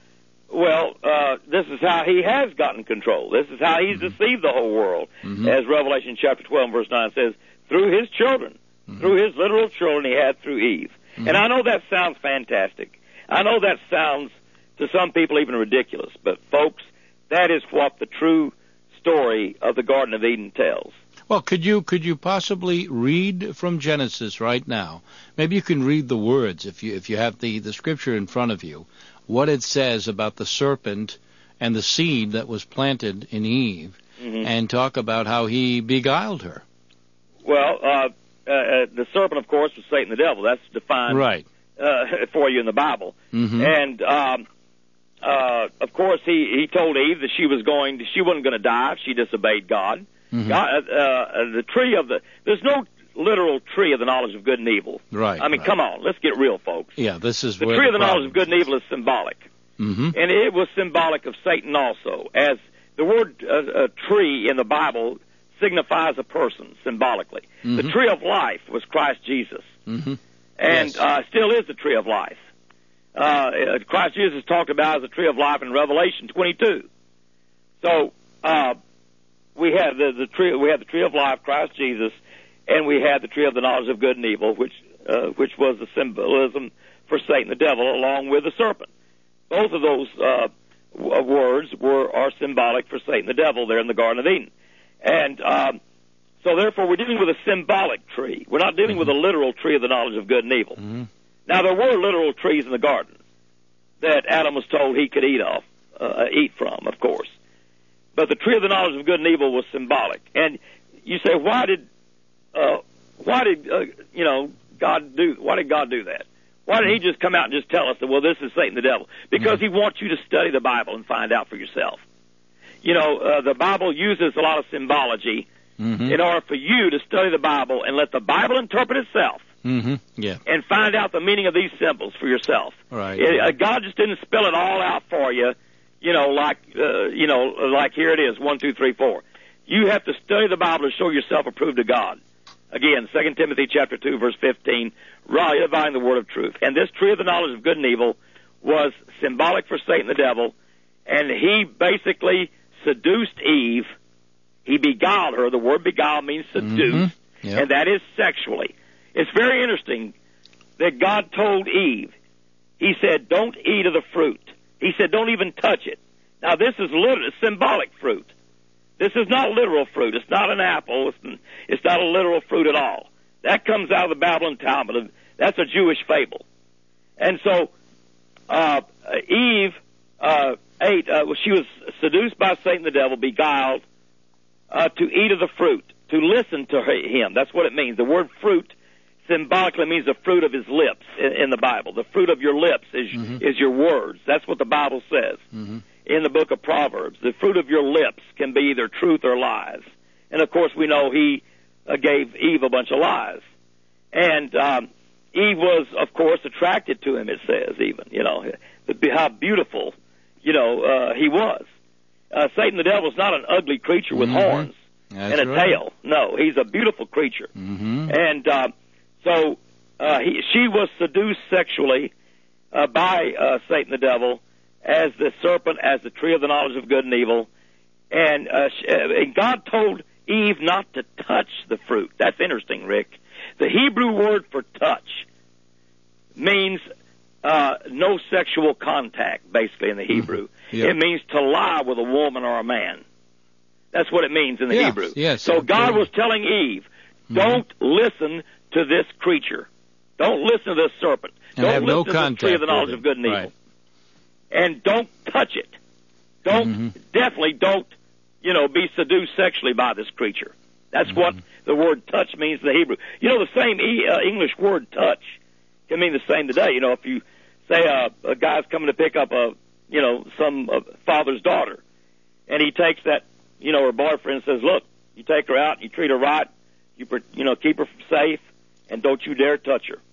Well, uh, this is how he has gotten control. This is how he's mm-hmm. deceived the whole world. Mm-hmm. As Revelation chapter twelve, verse nine says, through his children, mm-hmm. through his literal children he had through Eve. Mm-hmm. And I know that sounds fantastic. I know that sounds, to some people, even ridiculous. But, folks, that is what the true story of the Garden of Eden tells. Well, could you could you possibly read from Genesis right now? Maybe you can read the words if you if you have the, the scripture in front of you, what it says about the serpent and the seed that was planted in Eve, mm-hmm. and talk about how he beguiled her. Well, uh, uh, the serpent, of course, was Satan the devil. That's defined right. uh, for you in the Bible. Mm-hmm. And, um, uh, of course, he, he told Eve that she was going to, she wasn't going to die if she disobeyed God. Mm-hmm. God, uh, uh, the tree of the, there's no literal tree of the knowledge of good and evil. Right. I mean, right. come on, let's get real, folks. Yeah, this is the where tree the of the problem knowledge of good and evil is symbolic, mm-hmm. and it was symbolic of Satan also. As the word uh, uh, tree in the Bible signifies a person symbolically. Mm-hmm. The tree of life was Christ Jesus, mm-hmm. and yes. uh, still is the tree of life. Uh, Christ Jesus is talked about as the tree of life in Revelation twenty-two. So. Uh, We have the, the tree. We have the tree of life, Christ Jesus, and we have the tree of the knowledge of good and evil, which uh, which was the symbolism for Satan the devil, along with the serpent. Both of those uh, w- words were are symbolic for Satan the devil there in the Garden of Eden, and um, so therefore we're dealing with a symbolic tree. We're not dealing mm-hmm. with a literal tree of the knowledge of good and evil. Mm-hmm. Now there were literal trees in the garden that Adam was told he could eat off, uh, eat from, of course. But the tree of the knowledge of good and evil was symbolic. And you say, why did, uh, why did, uh, you know, God do, why did God do that? Why did he just come out and just tell us that, well, this is Satan the devil? Because he wants you to study the Bible and find out for yourself. You know, uh, the Bible uses a lot of symbology mm-hmm. in order for you to study the Bible and let the Bible interpret itself. Mm-hmm. Yeah. And find out the meaning of these symbols for yourself. Right. It, uh, God just didn't spell it all out for you. You know, like, uh, you know, like here it is, one, two, three, four. You have to study the Bible to show yourself approved to God. Again, Second Timothy chapter two, verse fifteen, rightly dividing the word of truth. And this tree of the knowledge of good and evil was symbolic for Satan the devil, and he basically seduced Eve. He beguiled her. The word beguile means seduce, mm-hmm. yep. and that is sexually. It's very interesting that God told Eve, he said, don't eat of the fruit. He said, don't even touch it. Now, this is literal, symbolic fruit. This is not literal fruit. It's not an apple. It's, it's not a literal fruit at all. That comes out of the Babylon Talmud. That's a Jewish fable. And so, uh, Eve uh, ate, uh, she was seduced by Satan the devil, beguiled, uh, to eat of the fruit, to listen to him. That's what it means. The word fruit symbolically means the fruit of his lips in, in the Bible. The fruit of your lips is mm-hmm. is your words. That's what the Bible says mm-hmm. in the book of Proverbs. The fruit of your lips can be either truth or lies. And, of course, we know he uh, gave Eve a bunch of lies. And um, Eve was, of course, attracted to him, it says even, you know, how beautiful, you know, uh, he was. Uh, Satan the devil is not an ugly creature with mm-hmm. horns That's and a right. tail. No, he's a beautiful creature. Mm-hmm. And uh, so uh, he, she was seduced sexually uh, by uh, Satan the devil as the serpent, as the tree of the knowledge of good and evil. And, uh, she, uh, and God told Eve not to touch the fruit. That's interesting, Rick. The Hebrew word for touch means uh, no sexual contact, basically, in the Hebrew. Mm-hmm. Yeah. It means to lie with a woman or a man. That's what it means in the yes, Hebrew. Yes, so God okay. was telling Eve, don't mm-hmm. listen to this creature. Don't listen to this serpent. And don't have listen no to the tree of the knowledge him. of good and evil. Right. And don't touch it. Don't, mm-hmm. definitely don't, you know, be seduced sexually by this creature. That's mm-hmm. what the word touch means in the Hebrew. You know, the same e- uh, English word touch can mean the same today. You know, if you say uh, a guy's coming to pick up a, you know, some uh, father's daughter, and he takes that, you know, her boyfriend says, look, you take her out, and you treat her right, you, you know, keep her safe, and don't you dare touch her.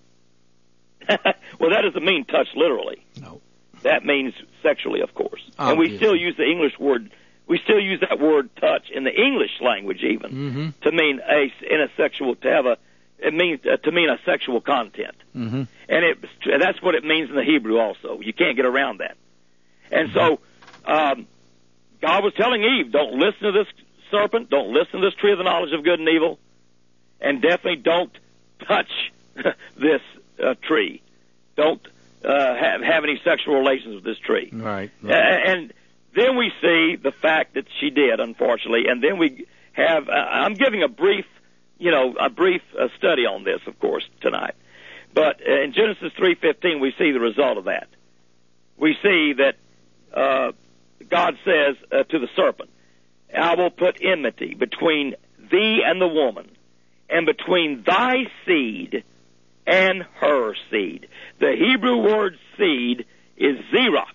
Well, that doesn't mean touch literally. No. That means sexually, of course. Obviously. And we still use the English word, we still use that word touch in the English language even mm-hmm. to mean a, in a sexual, to have a, it means uh, to mean a sexual content. Mm-hmm. And it, that's what it means in the Hebrew also. You can't get around that. And so um, God was telling Eve, don't listen to this serpent, don't listen to this tree of the knowledge of good and evil, and definitely don't touch this uh, tree. Don't uh, have, have any sexual relations with this tree. Right. Uh, right. and then we see the fact that she did, unfortunately, and then we have, uh, I'm giving a brief, you know, a brief uh, study on this, of course, tonight. But uh, in Genesis three fifteen, we see the result of that. We see that uh, God says uh, to the serpent, I will put enmity between thee and the woman, and between thy seed and her seed. The Hebrew word seed is zerah,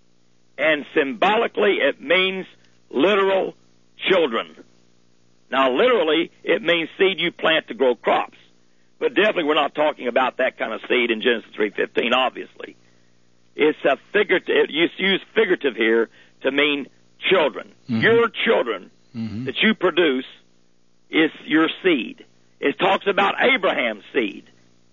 and symbolically it means literal children. Now, literally, it means seed you plant to grow crops. But definitely we're not talking about that kind of seed in Genesis three fifteen, obviously. It's a figurative, it's used figurative here to mean children. Mm-hmm. Your children mm-hmm. that you produce is your seed. It talks about Abraham's seed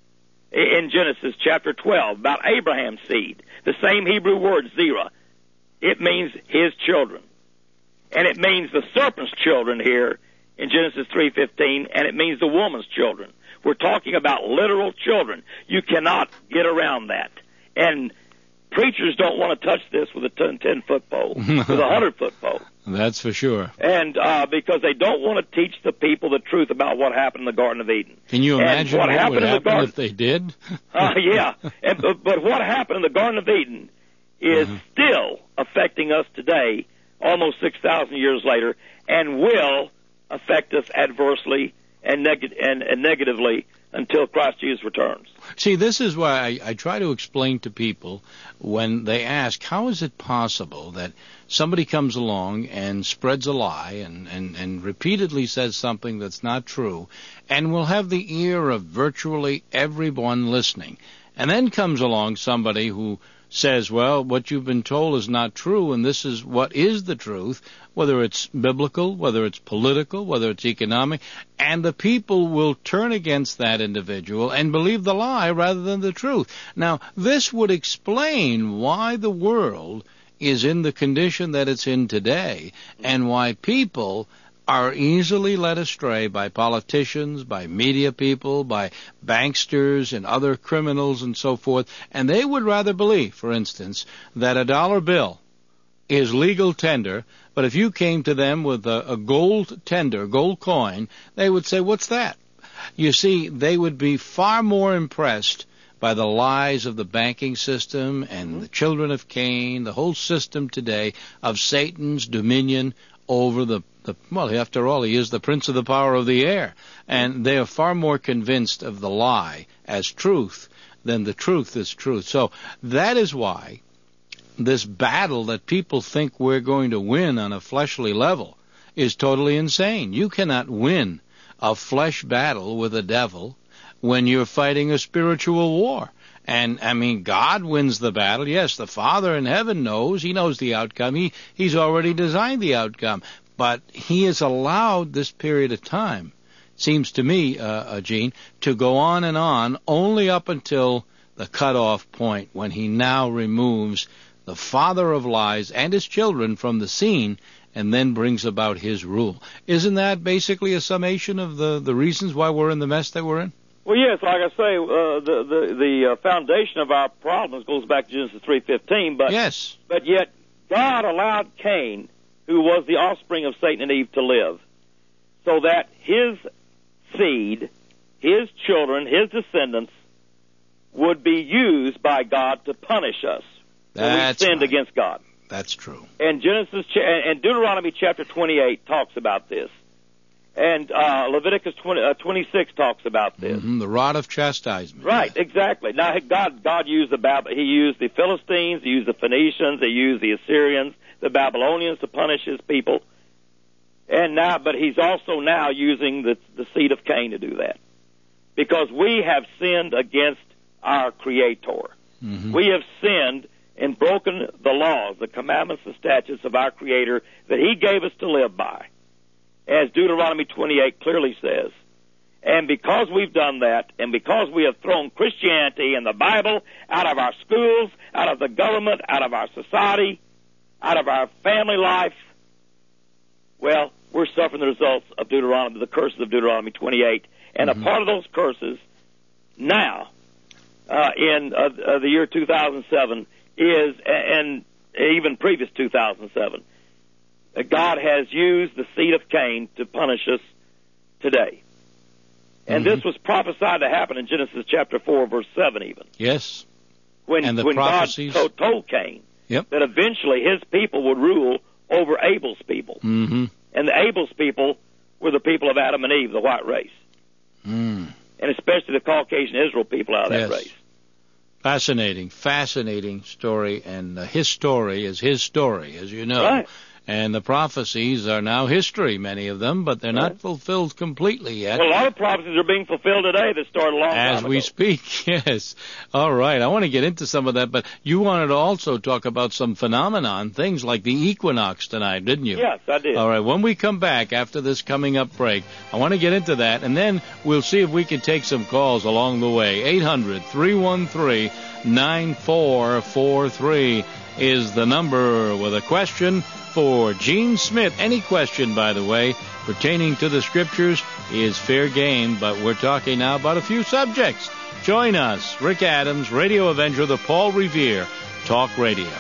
in Genesis chapter twelve, about Abraham's seed. The same Hebrew word, zerah. It means his children. And it means the serpent's children here in Genesis three fifteen, and it means the woman's children. We're talking about literal children. You cannot get around that. And preachers don't want to touch this with a ten-foot pole, with a hundred-foot pole. That's for sure. And uh, because they don't want to teach the people the truth about what happened in the Garden of Eden. Can you imagine what, what happened would in happen the garden, if they did? uh, yeah. And, but, but what happened in the Garden of Eden is uh-huh. still affecting us today, almost six thousand years later, and will affect us adversely and, neg- and, and negatively until Christ Jesus returns. See, this is why I, I try to explain to people when they ask, how is it possible that somebody comes along and spreads a lie and, and, and repeatedly says something that's not true and will have the ear of virtually everyone listening, and then comes along somebody who says, well, what you've been told is not true, and this is what is the truth, whether it's biblical, whether it's political, whether it's economic, and the people will turn against that individual and believe the lie rather than the truth. Now, this would explain why the world is in the condition that it's in today, and why people are easily led astray by politicians, by media people, by banksters and other criminals and so forth, and they would rather believe, for instance, that a dollar bill is legal tender, but if you came to them with a, a gold tender, gold coin, they would say, what's that? You see, they would be far more impressed by the lies of the banking system and the children of Cain, the whole system today of Satan's dominion over the The, well, after all, he is the prince of the power of the air, and they are far more convinced of the lie as truth than the truth is truth. So that is why this battle that people think we're going to win on a fleshly level is totally insane. You cannot win a flesh battle with the devil when you're fighting a spiritual war. And, I mean, God wins the battle. Yes, the Father in heaven knows. He knows the outcome. He, he's already designed the outcome. But he has allowed this period of time, seems to me, uh, uh, Gene, to go on and on only up until the cutoff point when he now removes the father of lies and his children from the scene and then brings about his rule. Isn't that basically a summation of the, the reasons why we're in the mess that we're in? Well, yes, like I say, uh, the the, the uh, foundation of our problems goes back to Genesis three fifteen, but yes. But yet God allowed Cain, who was the offspring of Satan and Eve, to live, so that his seed, his children, his descendants would be used by God to punish us when That's we sinned right. against God. That's true. And Genesis and Deuteronomy chapter twenty-eight talks about this, and uh, Leviticus twenty, uh, twenty-six talks about this. Mm-hmm, the rod of chastisement. Right, exactly. Now God, God used the Bab- He used the Philistines, He used the Phoenicians, He used the Assyrians, the Babylonians to punish His people, and now, but He's also now using the the seed of Cain to do that, because we have sinned against our Creator. Mm-hmm. We have sinned and broken the laws, the commandments and statutes of our Creator that He gave us to live by, as Deuteronomy twenty-eight clearly says. And because we've done that, and because we have thrown Christianity and the Bible out of our schools, out of the government, out of our society, out of our family life, well, we're suffering the results of Deuteronomy, the curses of Deuteronomy twenty-eight. And mm-hmm. a part of those curses now, uh, in uh, uh, the year two thousand seven, is, and even previous two thousand seven, uh, God has used the seed of Cain to punish us today. And mm-hmm. this was prophesied to happen in Genesis chapter four, verse seven even. Yes. When, and the when prophecies... God told, told Cain yep. that eventually his people would rule over Abel's people. Mm-hmm. And the Abel's people were the people of Adam and Eve, the white race. Mm. And especially the Caucasian Israel people out of yes. that race. Fascinating, fascinating story. And uh, his story is his story, as you know. Right. And the prophecies are now history, many of them, but they're right. not fulfilled completely yet. Well, a lot of prophecies are being fulfilled today that started a long time As ago. we speak, yes. All right, I want to get into some of that, but you wanted to also talk about some phenomenon, things like the equinox tonight, didn't you? Yes, I did. All right, when we come back after this coming up break, I want to get into that, and then we'll see if we can take some calls along the way. eight hundred, three one three, nine four four three is the number with a question for Gene Smith. Any question, by the way, pertaining to the Scriptures is fair game, but we're talking now about a few subjects. Join us, Rick Adams, Radio Avenger, the Paul Revere, Talk Radio.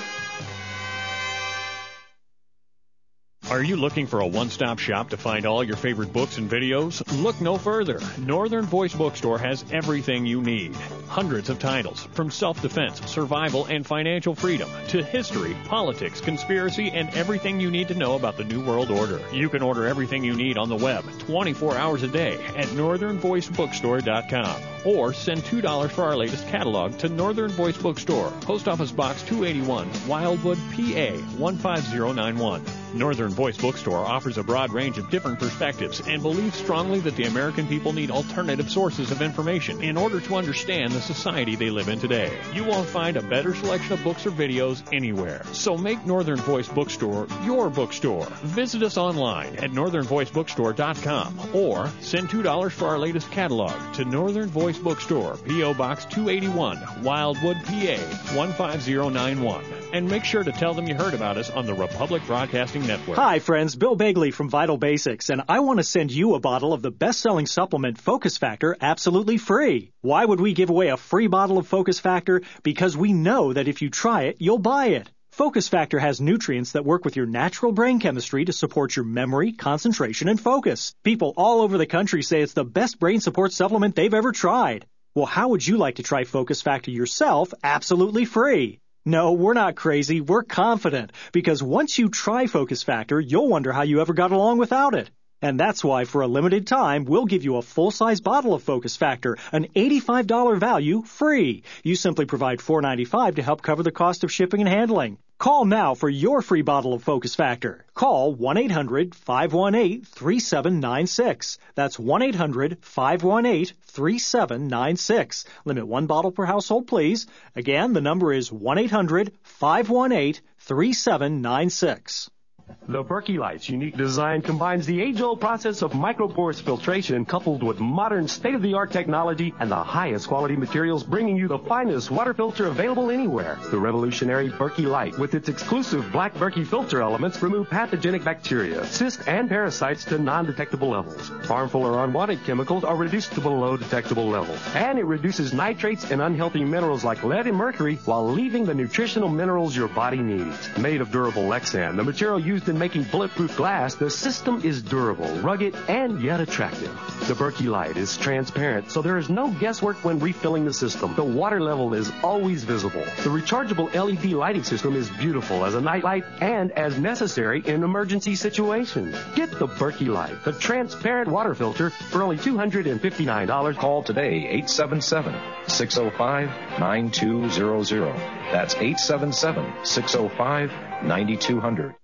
Are you looking for a one-stop shop to find all your favorite books and videos? Look no further. Northern Voice Bookstore has everything you need. Hundreds of titles, from self-defense, survival, and financial freedom, to history, politics, conspiracy, and everything you need to know about the New World Order. You can order everything you need on the web, twenty-four hours a day, at northern voice bookstore dot com. Or send two dollars for our latest catalog to Northern Voice Bookstore, Post Office Box two eighty-one, Wildwood, P A one five zero nine one. Northern Voice Bookstore offers a broad range of different perspectives and believes strongly that the American people need alternative sources of information in order to understand the society they live in today. You won't find a better selection of books or videos anywhere. So make Northern Voice Bookstore your bookstore. Visit us online at northern voice bookstore dot com or send two dollars for our latest catalog to Northern Voice Bookstore, P O Box two eighty-one, Wildwood, P A one five zero nine one. And make sure to tell them you heard about us on the Republic Broadcasting Network. Hi, friends. Bill Bagley from Vital Basics, and I want to send you a bottle of the best-selling supplement Focus Factor absolutely free. Why would we give away a free bottle of Focus Factor? Because we know that if you try it, you'll buy it. Focus Factor has nutrients that work with your natural brain chemistry to support your memory, concentration, and focus. People all over the country say it's the best brain support supplement they've ever tried. Well, how would you like to try Focus Factor yourself absolutely free? No, we're not crazy. We're confident. Because once you try Focus Factor, you'll wonder how you ever got along without it. And that's why, for a limited time, we'll give you a full-size bottle of Focus Factor, an eighty-five dollars value, free. You simply provide four dollars and ninety-five cents to help cover the cost of shipping and handling. Call now for your free bottle of Focus Factor. Call one eight hundred five one eight three seven nine six. That's one eight hundred five one eight three seven nine six. Limit one bottle per household, please. Again, the number is one eight hundred five one eight three seven nine six. The Berkey Light's unique design combines the age-old process of microporous filtration coupled with modern state-of-the-art technology and the highest quality materials, bringing you the finest water filter available anywhere. The revolutionary Berkey Light, with its exclusive black Berkey filter elements, remove pathogenic bacteria, cysts, and parasites to non-detectable levels. Harmful or unwanted chemicals are reduced to below detectable levels. And it reduces nitrates and unhealthy minerals like lead and mercury while leaving the nutritional minerals your body needs. Made of durable Lexan, the material used in making bulletproof glass, the system is durable, rugged, and yet attractive. The Berkey Light is transparent, so there is no guesswork when refilling the system. The water level is always visible. The rechargeable L E D lighting system is beautiful as a night light and as necessary in emergency situations. Get the Berkey Light, the transparent water filter, for only two hundred fifty-nine dollars. Call today, eight seven seven, six oh five, nine two zero zero. That's eight seven seven, six oh five, nine two zero zero.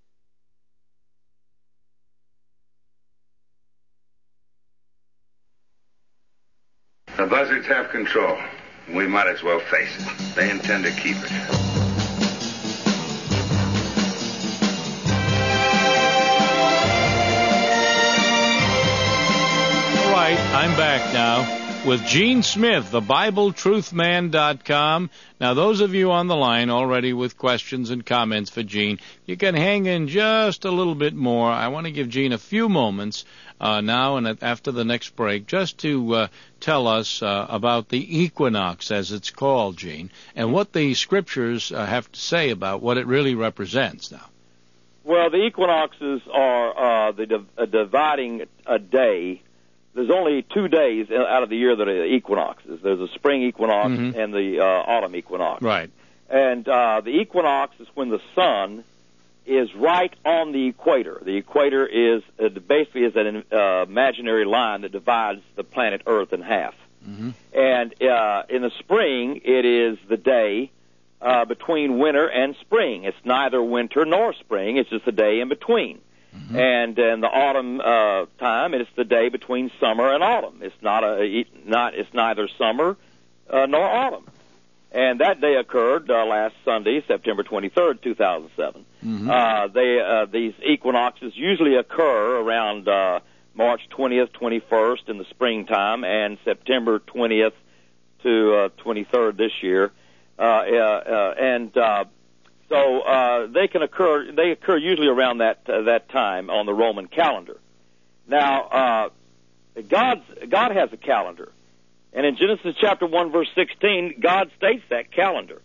The buzzards have control. We might as well face it. They intend to keep it. All right, I'm back now. with Gene Smith, the Bible Truth Man dot com. Now, those of you on the line already with questions and comments for Gene, you can hang in just a little bit more. I want to give Gene a few moments uh, now and after the next break just to uh, tell us uh, about the equinox, as it's called, Gene, and what the scriptures uh, have to say about what it really represents now. Well, the equinoxes are uh, the div- uh, dividing a day. There's only two days out of the year that are equinoxes. There's a spring equinox mm-hmm. and the uh, autumn equinox. Right. And uh, the equinox is when the sun is right on the equator. The equator is uh, basically is an uh, imaginary line that divides the planet Earth in half. Mm-hmm. And uh, in the spring, it is the day uh, between winter and spring. It's neither winter nor spring. It's just a day in between. Mm-hmm. And in the autumn uh, time, it's the day between summer and autumn. It's not a not. It's neither summer uh, nor autumn. And that day occurred uh, last Sunday, September twenty-third, two thousand seven. Mm-hmm. Uh, they uh, these equinoxes usually occur around uh, March twentieth, twenty-first in the springtime, and September twentieth to uh, twenty-third this year. Uh, uh, uh, and uh, so uh, they can occur. They occur usually around that uh, that time on the Roman calendar. Now, uh, God's God has a calendar. And in Genesis chapter one, verse sixteen, God states that calendar.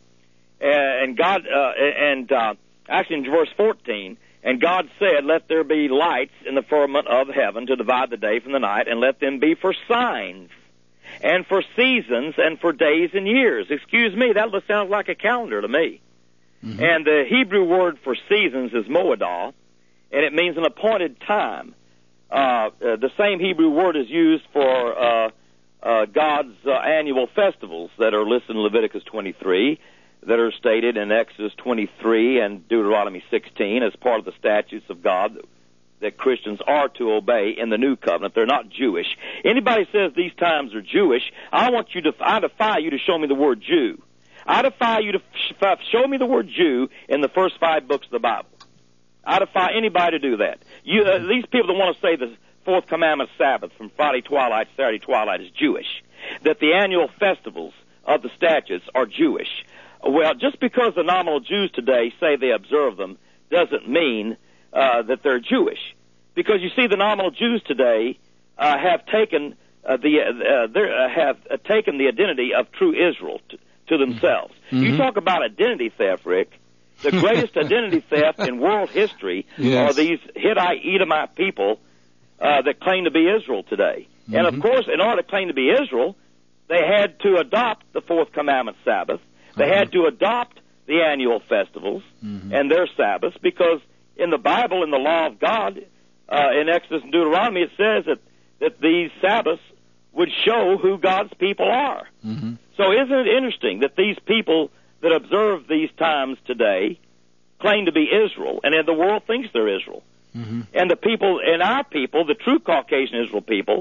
And God, uh, and uh, actually in verse fourteen, and God said, let there be lights in the firmament of heaven to divide the day from the night, and let them be for signs, and for seasons, and for days and years. Excuse me, that sounds like a calendar to me. Mm-hmm. And the Hebrew word for seasons is moedah, and it means an appointed time. Uh, uh, the same Hebrew word is used for uh, Uh, God's uh, annual festivals that are listed in Leviticus twenty-three, that are stated in Exodus twenty-three and Deuteronomy sixteen as part of the statutes of God that, that Christians are to obey in the New Covenant. They're not Jewish. Anybody says these times are Jewish, I want you to, I defy you to show me the word Jew. I defy you to f- show me the word Jew in the first five books of the Bible. I defy anybody to do that. You, uh, these people that want to say the Fourth Commandment Sabbath from Friday twilight to Saturday twilight is Jewish, that the annual festivals of the statutes are Jewish. Well, just because the nominal Jews today say they observe them doesn't mean uh, that they're Jewish. Because you see, the nominal Jews today uh, have taken uh, the uh, uh, have uh, taken the identity of true Israel to, to themselves. Mm-hmm. You talk about identity theft, Rick. The greatest identity theft in world history yes. are these Hittite, Edomite people Uh, that claim to be Israel today. Mm-hmm. And, of course, in order to claim to be Israel, they had to adopt the Fourth Commandment Sabbath. They uh-huh. had to adopt the annual festivals mm-hmm. and their Sabbaths, because in the Bible, in the law of God, uh, in Exodus and Deuteronomy, it says that, that these Sabbaths would show who God's people are. Mm-hmm. So isn't it interesting that these people that observe these times today claim to be Israel, and the world thinks they're Israel? Mm-hmm. And the people, and our people, the true Caucasian Israel people,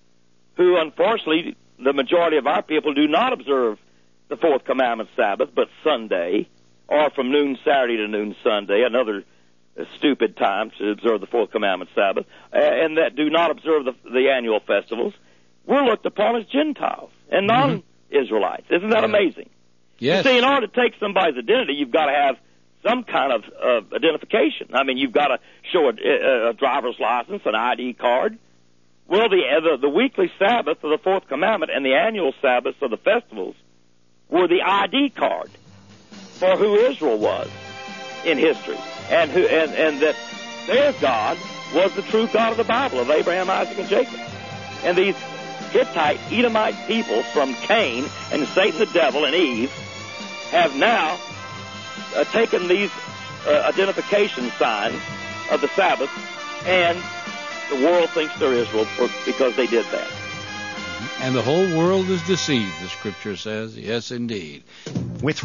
who unfortunately, the majority of our people do not observe the Fourth Commandment Sabbath, but Sunday, or from noon Saturday to noon Sunday, another uh, stupid time to observe the Fourth Commandment Sabbath, uh, and that do not observe the, the annual festivals, we're looked upon as Gentiles and non-Israelites. Isn't that yeah. amazing? Yes. You see, in order to take somebody's identity, you've got to have some kind of uh, identification. I mean, you've got to show a, a driver's license, an I D card. Well, the, the the weekly Sabbath of the Fourth Commandment and the annual Sabbaths of the festivals were the I D card for who Israel was in history, and who and, and that their God was the true God of the Bible, of Abraham, Isaac, and Jacob. And these Hittite, Edomite people from Cain and Satan the devil and Eve have now Uh, taken these uh, identification signs of the Sabbath, and the world thinks they're Israel for, because they did that. And the whole world is deceived, the Scripture says. Yes, indeed.